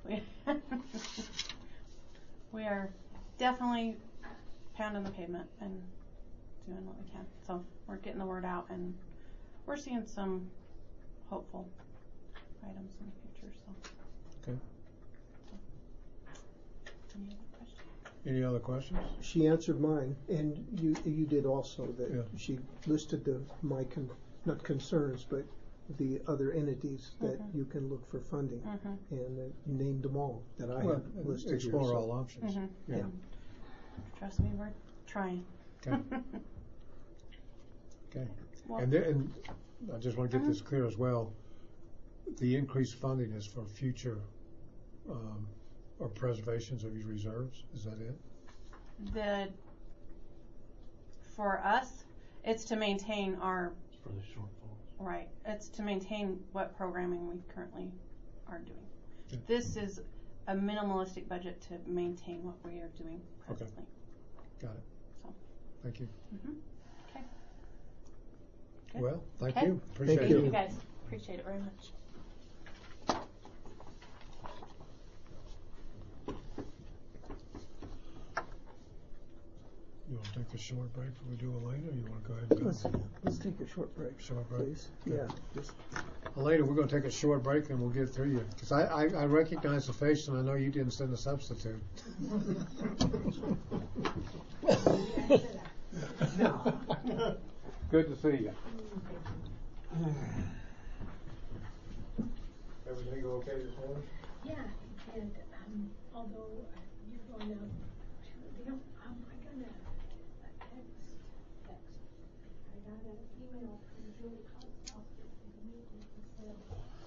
We are definitely pounding the pavement and doing what we can. So we're getting the word out and we're seeing some hopeful items in the future. So. Okay. Any other questions? Any other questions? She answered mine, and you did also. That Yeah. she listed not concerns, but the other entities that you can look for funding, and named them all that I have listed explore here. all options. Yeah. Trust me, we're trying. Okay. Okay. Well, And I just want to get this clear as well. The increased funding is for future or preservations of your reserves. Is that it? For us, it's to maintain our. For the shortfalls. Right. It's to maintain what programming we currently are doing. Okay. This is a minimalistic budget to maintain what we are doing presently. Okay. Got it. So. Thank you. Okay. Good. Well, thank Okay. you. Appreciate Thank it. you guys. Appreciate it very much. You want to take a short break before we do Elena, or you want to go ahead and go? Let's take a short break. Short break? Please. Okay. Yeah. Just Elena, we're going to take a short break and we'll get through you. Because I recognize the face and I know you didn't send a substitute. Good to see you. Everything go okay this morning? Yeah, and although you're going out to the, I got I got an email from Julie Cogswell that said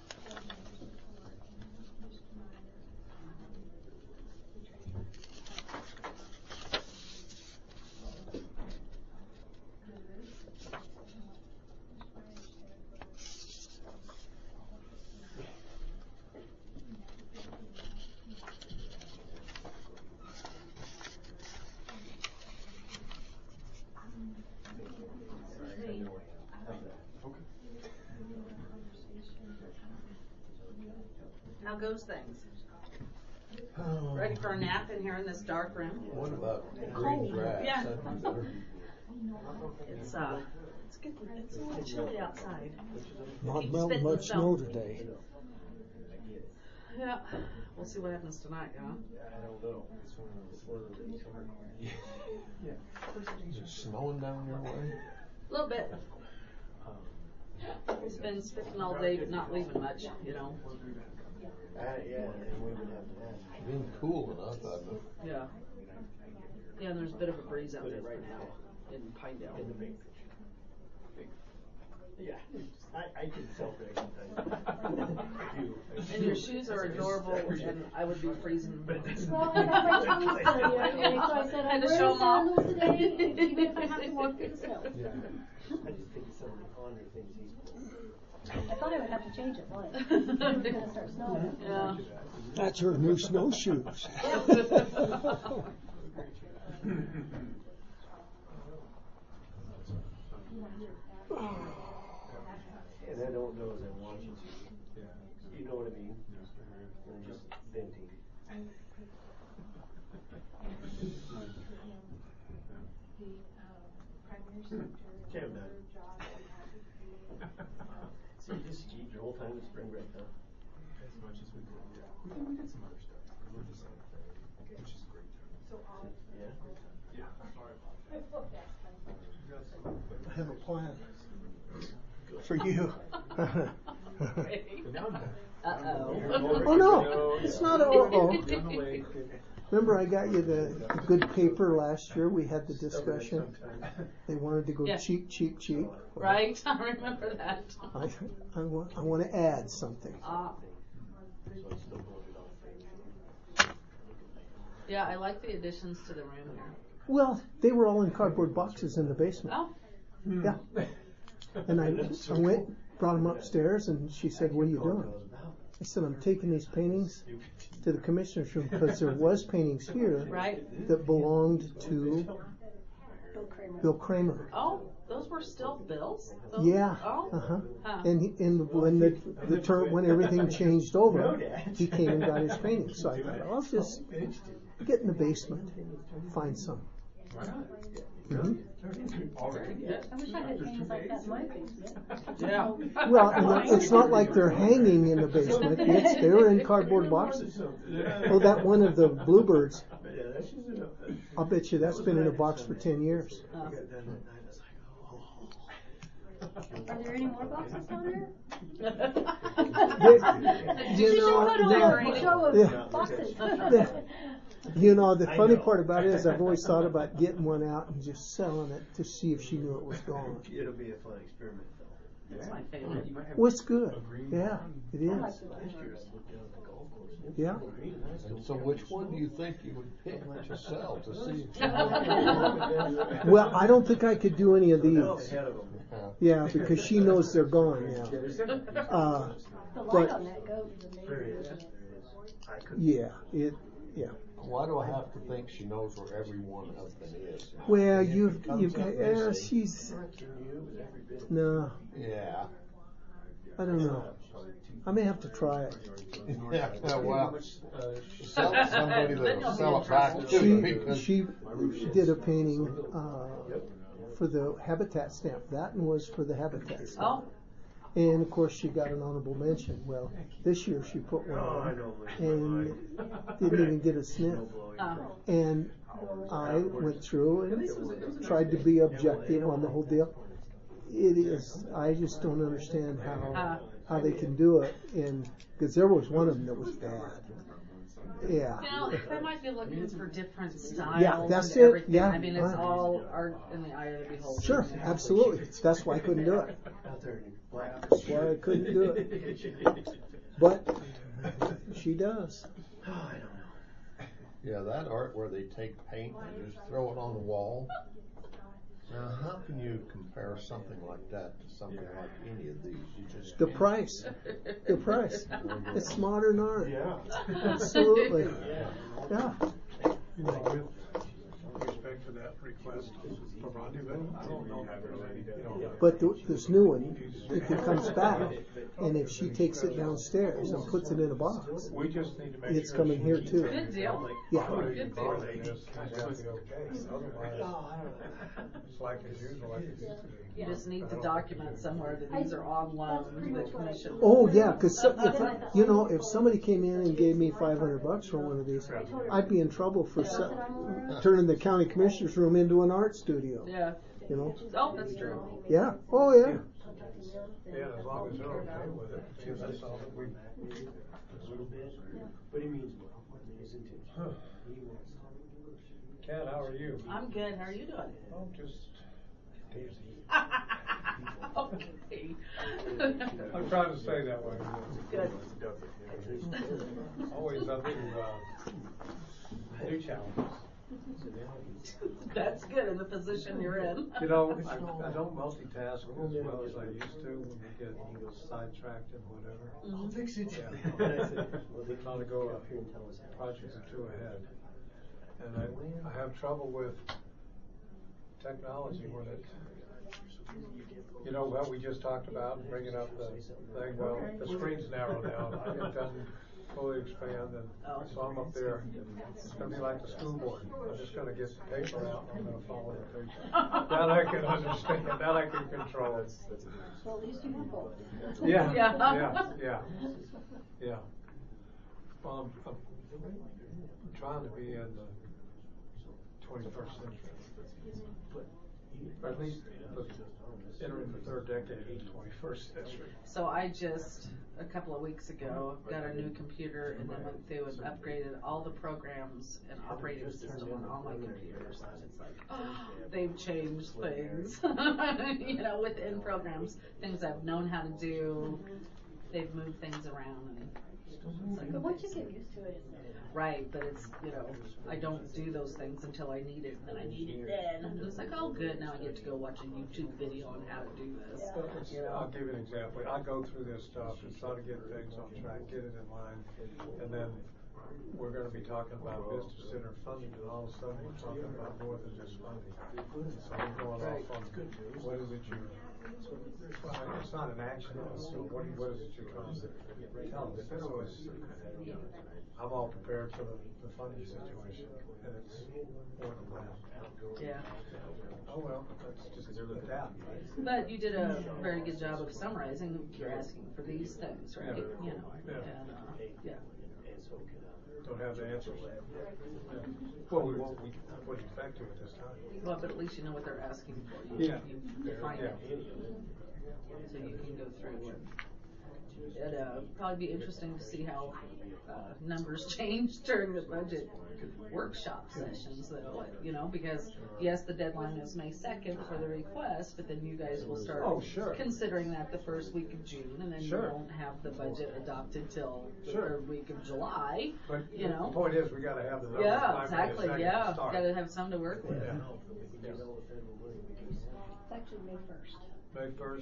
How goes things? Ready for a nap in here in this dark room? What about green grass? Yeah. That'd be better. It's good. It's a little chilly outside. not Keep melting spitting much the snow film. today. Yeah. We'll see what happens tonight, huh? I don't know. Is it snowing down your way? A little bit. Been sticking all day but not leaving much, you know. Yeah, and we would have to have. Been cool enough, I know. Yeah. Yeah, and there's a bit of a breeze out there right now in Pinedale. Yeah, I can sell things. And your shoes are adorable, and I would be freezing. Well, I got my shoes done yesterday, so I said I'm Had to show wearing 'em off. sandals today, even if I have to walk through the snow. Yeah. I just think some on your things equal. I thought I would have to change it once. It was gonna start snowing. Yeah. That's her new snowshoes. And I don't know as I'm watching you. You know what I mean? I'm just venting. Okay, I'm done. So you just eat your whole time at spring break, huh? As much as we could, yeah. We did some other stuff. We're just which is great. Yeah. Yeah. I have a plan for you. Oh no, it's not uh-oh. Remember I got you the good paper last year? We had the discussion. They wanted to go cheap, cheap, cheap. Right, I remember that. I want to add something. Yeah, I like the additions to the room here. Well, they were all in cardboard boxes in the basement. Oh. Yeah. And I went, brought them upstairs, and she said, "What are you doing?" I said, "I'm taking these paintings to the commissioner's room because there was paintings here that belonged to Bill Kramer." Oh, those were still Bill's? Those, Yeah. Oh. Huh. And when the term, when everything changed over, he came and got his paintings. So I thought, I'll just get in the basement, find some. Mm-hmm. I wish I had things like that in my basement. Yeah. Well, and it's not like they're hanging in the basement. They're in cardboard boxes. Oh, that one of the bluebirds. I'll bet you that's been in a box for 10 years. Are there any more boxes down there? You know, the funny part about it is I've always thought about getting one out and just selling it to see if she knew it was gone. It'll be a fun experiment, though. That's my favorite. Well, it's good. Yeah, it is. Yeah. So which one do you think you would pick to sell to see? Well, I don't think I could do any of these. Yeah, because she knows they're gone now. The light on that goat is amazing. Yeah. Why do I have to think she knows where every one of them is? Well, she's no. Yeah. I don't know. I may have to try it. Yeah, well, somebody that'll sell it back to you. She did a painting for the Habitat stamp. That one was for the Habitat stamp. And of course she got an honorable mention. Well, this year she put one on and didn't even get a sniff. And I went through and tried to be objective on the whole deal. It is, I just don't understand how they can do it, and because there was one of them that was bad. Yeah. You know, they might be looking for different styles. Yeah, that's and it. everything. Yeah. I mean, it's all art in the eye of the beholder. Sure, absolutely. That's why I couldn't do it. That's why I couldn't do it. But she does. Yeah, that art where they take paint and just throw it on the wall. Now, how can you compare something like that to something like any of these? You just The can't. price. The price. It's modern art. Yeah. Absolutely. Yeah. With respect to that request for rendezvous, I don't know if there's any, But this new one, if it comes back, and if she takes it downstairs and puts it in a box, we just need to make it's sure coming here too. Good deal. Yeah. Good deal. It's like as usual, like it used to be. You just need to document somewhere that these are on loan to the commission. Oh yeah, because if somebody came in and gave me $500 for one of these, I'd be in trouble for turning the county commissioner's room into an art studio. Yeah. you know. Oh, that's true. Yeah. Oh, yeah. Yeah, as long as they're okay with it, because that's all that we. A little bit, but he means well. Isn't it? He wants. Kat, how are you? I'm good. How are you doing? Oh, just dizzy. Okay. I'm trying to stay that way. Good. Always up to new challenges. That's good in the position you're in. You know, I don't multitask as well as I used to when you get sidetracked and whatever. I'll fix it. We're trying to go a project or two ahead. And I have trouble with technology when it, you know, what we just talked about, bringing up the thing, well, the screen's narrow down, it doesn't fully expand, and so I'm up there, it's going to be like the school board. I'm just going to get the paper out, and I'm going to follow the paper. That I can understand, that I can control. Well, at least you have both. Yeah, Yeah. yeah. Well, I'm trying to be in the 21st century, or at least entering the third decade of the 21st century. So I just, a couple of weeks ago, got a new computer and then went through and upgraded all the programs and operating system on all my computers. And it's like, they've changed things, you know, within programs, things I've known how to do. They've moved things around. And it's like, But once you get used to it, right, but it's, you know, I don't do those things until I need it, and then I need it then. And it's like, oh, good, now I get to go watch a YouTube video on how to do this. You know? I'll give you an example. I go through this stuff and try to get things on track, get it in line, and then we're going to be talking about Vista Center funding, and all of a sudden we're talking about more than just funding. So we're going off on what is it it's not an action, so what is it you're trying to tell us? So I'm all prepared for the funding situation, and it's more than that. Yeah. Oh well, that's just look at that. But you did a very good job of summarizing. You're asking for these things, right? Yeah. You know. Yeah. And, yeah. Don't have the answers. Yeah. Well, we won't put effective at this time. Well, but at least you know what they're asking for. Yeah. You define it. So you can go through and it'd probably be interesting to see how numbers change during the budget workshop sessions, though, you know, because yes, the deadline is May 2nd for the request, but then you guys will start considering that the first week of June, and then you won't have the budget adopted till the third week of July. But you know, the point is, we got to have the numbers. Yeah, exactly. Yeah, got to have some to work with. Yeah. it's actually May 1st. May 1st.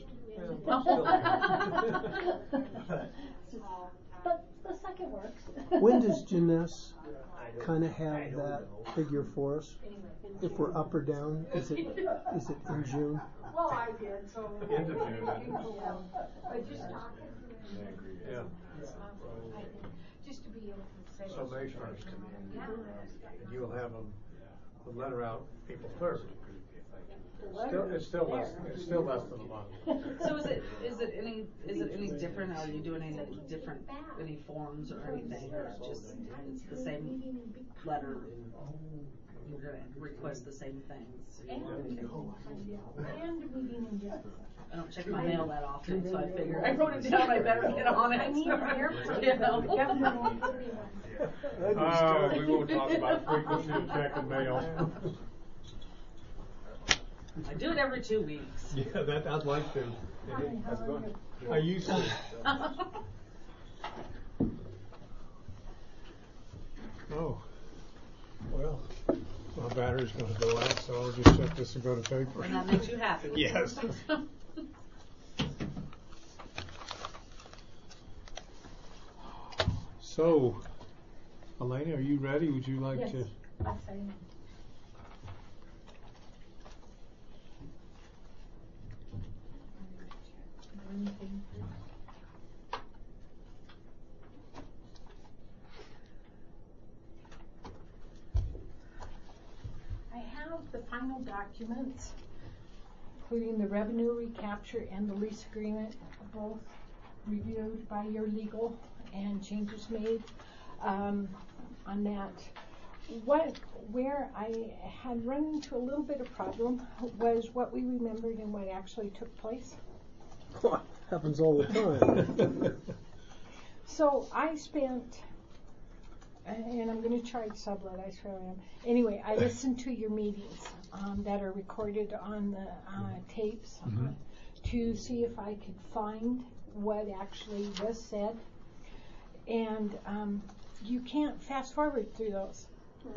But the second works. When does Janess kind of have that figure for us? If we're up or down, is it in June? Well, I did, so. End of June. But just talking. Yeah. Just to be able to say. So May 1st. And you'll have the letter out April 3rd. It's still less than a month. So is it any different? Are you doing any forms or anything, or it's the same letter? You're going to request the same things. And meeting in justice. I don't check my mail that often, so I figure I wrote it down. I better get on it. I need an airport. You know? We won't talk about frequency of checking mail. I do it every 2 weeks. Yeah, that I'd like to. That's good. I used to. Oh, well, my battery's going to go out, so I'll just set this and go to paper. And that makes you happy. Yes. So, Elena, are you ready? Would you like to? Yes, I am. I have the final documents, including the revenue recapture and the lease agreement, both reviewed by your legal and changes made on that. where I had run into a little bit of problem was what we remembered and what actually took place. Happens all the time. So I spent, and I'm going to charge sublet, I swear I am. Anyway, I listened to your meetings that are recorded on the tapes to see if I could find what actually was said. And you can't fast forward through those.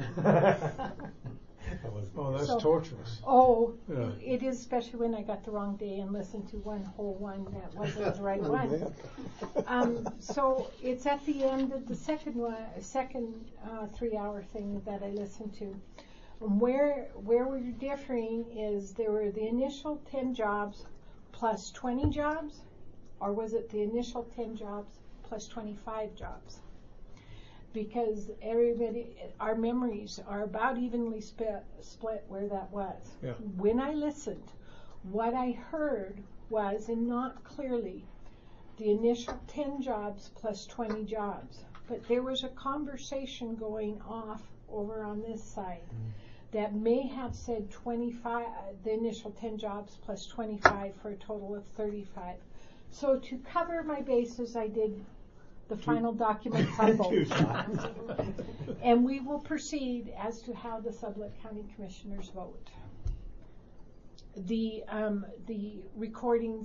Oh, that's so, torturous. Oh, yeah. It is, especially when I got the wrong day and listened to one whole one that wasn't the right one. So it's at the end of the second 3-hour thing that I listened to. Where we're differing is there were the initial 10 jobs plus 20 jobs, or was it the initial 10 jobs plus 25 jobs? Because our memories are about evenly split where that was. Yeah. When I listened, what I heard was, and not clearly, the initial 10 jobs plus 20 jobs. But there was a conversation going off over on this side that may have said 25, the initial 10 jobs plus 25 for a total of 35. So to cover my bases, I did the final documents on both. And we will proceed as to how the Sublette County Commissioners vote. The recording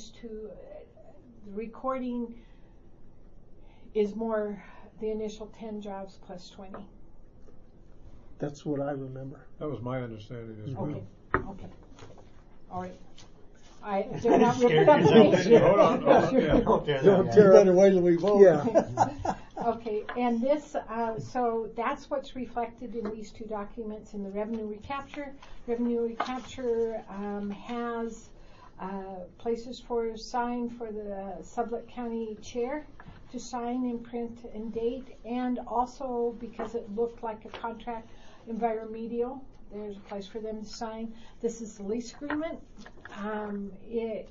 is more the initial 10 jobs plus 20. That's what I remember. That was my understanding as well. Okay. All right. They're not ripping up the Hold on. Don't tear better wait till we vote. Yeah. Okay, and this, so that's what's reflected in these two documents in the revenue recapture. Revenue recapture has places for sign for the Sublette County Chair to sign and print and date, and also because it looked like a contract, environmental, there's a place for them to sign. This is the lease agreement. It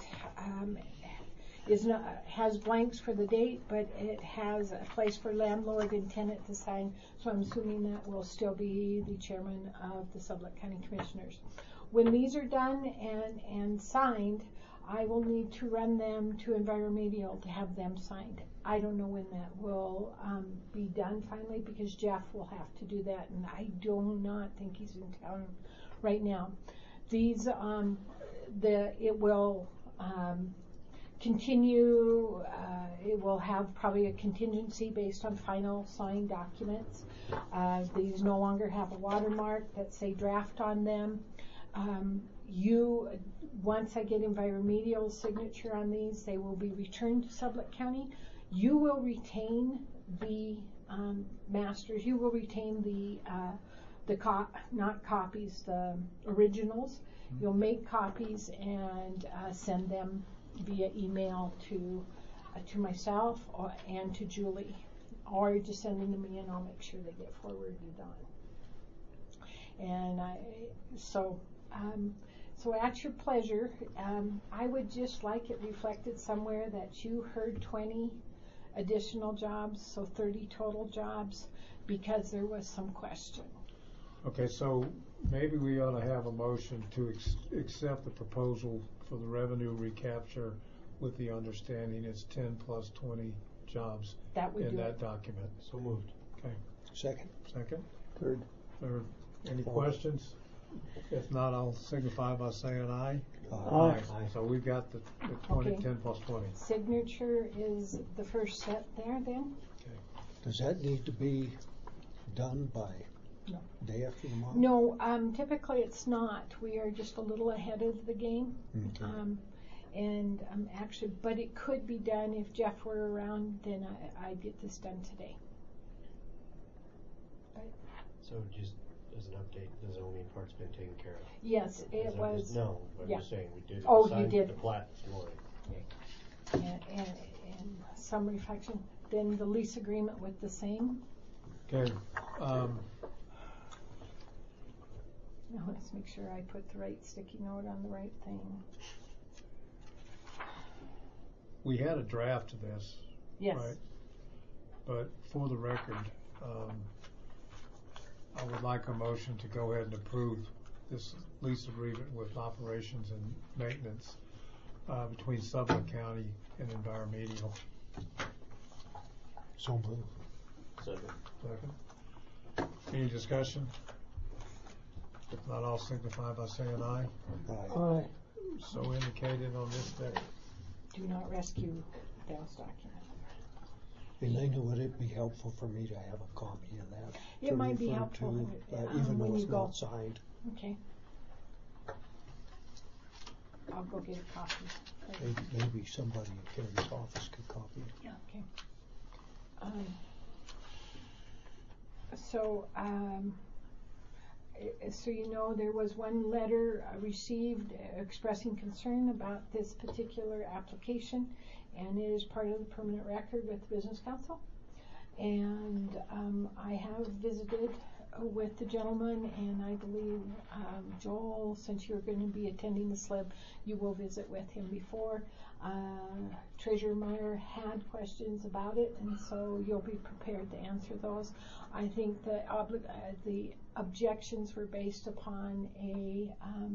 has blanks for the date, but it has a place for landlord and tenant to sign. So I'm assuming that will still be the chairman of the Sublette County Commissioners. When these are done and signed, I will need to run them to environmental to have them signed. I don't know when that will be done finally, because Jeff will have to do that, and I do not think he's in town right now. These, it will continue. It will have probably a contingency based on final signed documents. These no longer have a watermark that say draft on them. Once I get environmental signature on these, they will be returned to Sublette County. You will retain the masters. You will retain the not copies, the originals. You'll make copies and send them via email to myself and to Julie, or just send them to me, and I'll make sure they get forwarded on. And so at your pleasure, I would just like it reflected somewhere that you heard 20 additional jobs, so 30 total jobs, because there was some question. Okay, so maybe we ought to have a motion to accept the proposal for the revenue recapture with the understanding it's 10 plus 20 jobs in that document. So moved. Okay. Second. Third. Any questions? If not, I'll signify by saying aye. Aye. So we've got the 20, 10 plus 20. Signature is the first set there then? Okay. Does that need to be done by day after tomorrow? No, typically it's not. We are just a little ahead of the game. And actually, but it could be done if Jeff were around, then I'd get this done today. So just as an update, the zoning part's been taken care of? Yes, it was. No, I'm just saying we did. Oh, you did. The plat this morning. And some reflection. Then the lease agreement with the same. Okay. Now let's make sure I put the right sticky note on the right thing. We had a draft of this. Yes. Right? But for the record, I would like a motion to go ahead and approve this lease agreement with operations and maintenance between Suffolk County and Enviromedial. So moved. Second. Any discussion? If not, all signify by saying aye. Aye. So indicated on this day. Do not rescue Dale's document. Elena, would it be helpful for me to have a copy of that? It might be helpful even when though you it's go. not signed. Okay. I'll go get a copy. Maybe somebody in Carrie's office could copy it. Yeah, okay. So you know, there was one letter received expressing concern about this particular application, and it is part of the permanent record with the Business Council. And I have visited with the gentleman, and I believe Joel, since you're going to be attending the SLIB, you will visit with him before. Treasurer Meyer had questions about it, and so you'll be prepared to answer those. I think the objections were based upon a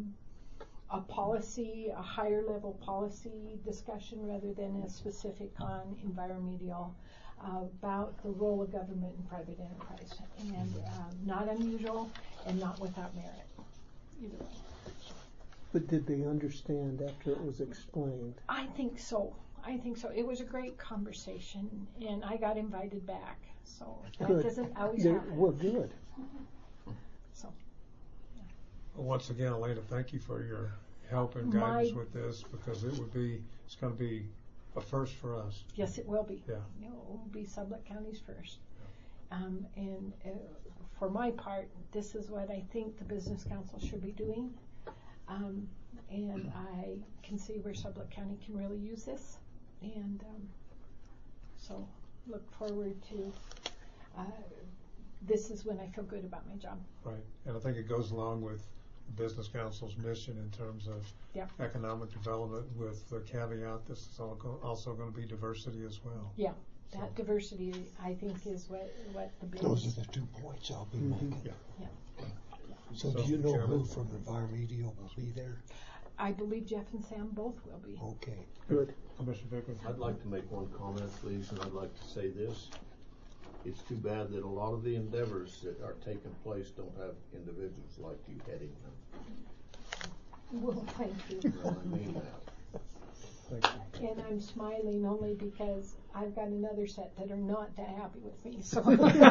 policy, a higher level policy discussion rather than a specific on Enviromedial about the role of government and private enterprise, and not unusual and not without merit, either way. But did they understand after it was explained? I think so. It was a great conversation, and I got invited back, so that doesn't always happen. Well, good. So. Yeah. Well, once again, Elena, thank you for your help and guidance with this, because it's going to be a first for us. Yes, it will be. Yeah. It will be Sublette County's first. And for my part, this is what I think the Business Council should be doing. And I can see where Sublette County can really use this. And so look forward to, this is when I feel good about my job. Right. And I think it goes along with the Business Council's mission in terms of economic development, with the caveat this is also going to be diversity as well. Yeah. That diversity, I think, is what the business. Those are the 2 points I'll be making. Yeah. So do you know who from Enviromedial will be there? I believe Jeff and Sam both will be. Okay. Good. Commissioner Vickers. I'd like to make one comment, please, and I'd like to say this. It's too bad that a lot of the endeavors that are taking place don't have individuals like you heading them. Well, thank you. I mean that. Thank you. And I'm smiling only because I've got another set that are not that happy with me. So.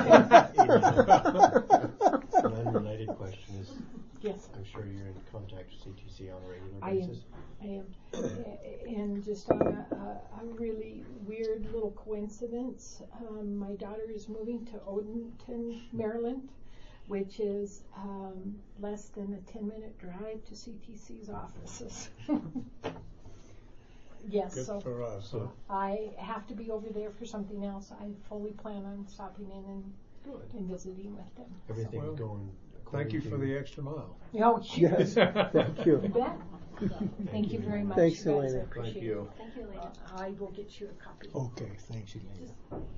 An unrelated question is, yes. I'm sure you're in contact with CTC on a regular basis. I am. And just on a really weird little coincidence, my daughter is moving to Odenton, Maryland, which is less than a 10-minute drive to CTC's offices. Yes, good so for us. I have to be over there for something else. I fully plan on stopping in and visiting with them. Everything's going. Thank you for the extra mile. Oh, yes. Thank you. You bet. Thank you very much. Thanks, you guys. Elena. I appreciate Thank you. it. Thank you, Elena. I will get you a copy. Okay, thanks, Elena.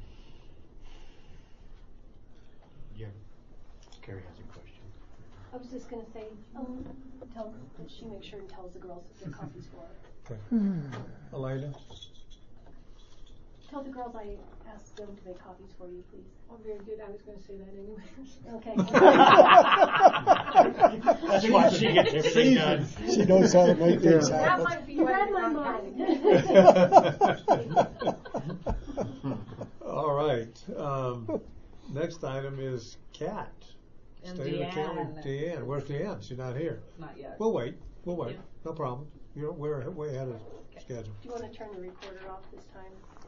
Carrie has a question. I was just going to say, tell that she makes sure and tells the girls that the coffee's for her. Okay. Elena? Tell the girls I asked them to make copies for you, please. Oh, very good. I was going to say that anyway. Okay. That's why she gets everything done. She knows how to make things happen. That might be you read my mind. All right. Next item is Cat. And State of the County. Deanne. Where's Deanne? She's not here. Not yet. We'll wait. Yeah. No problem. We're way ahead of schedule. Do you want to turn the recorder off this time?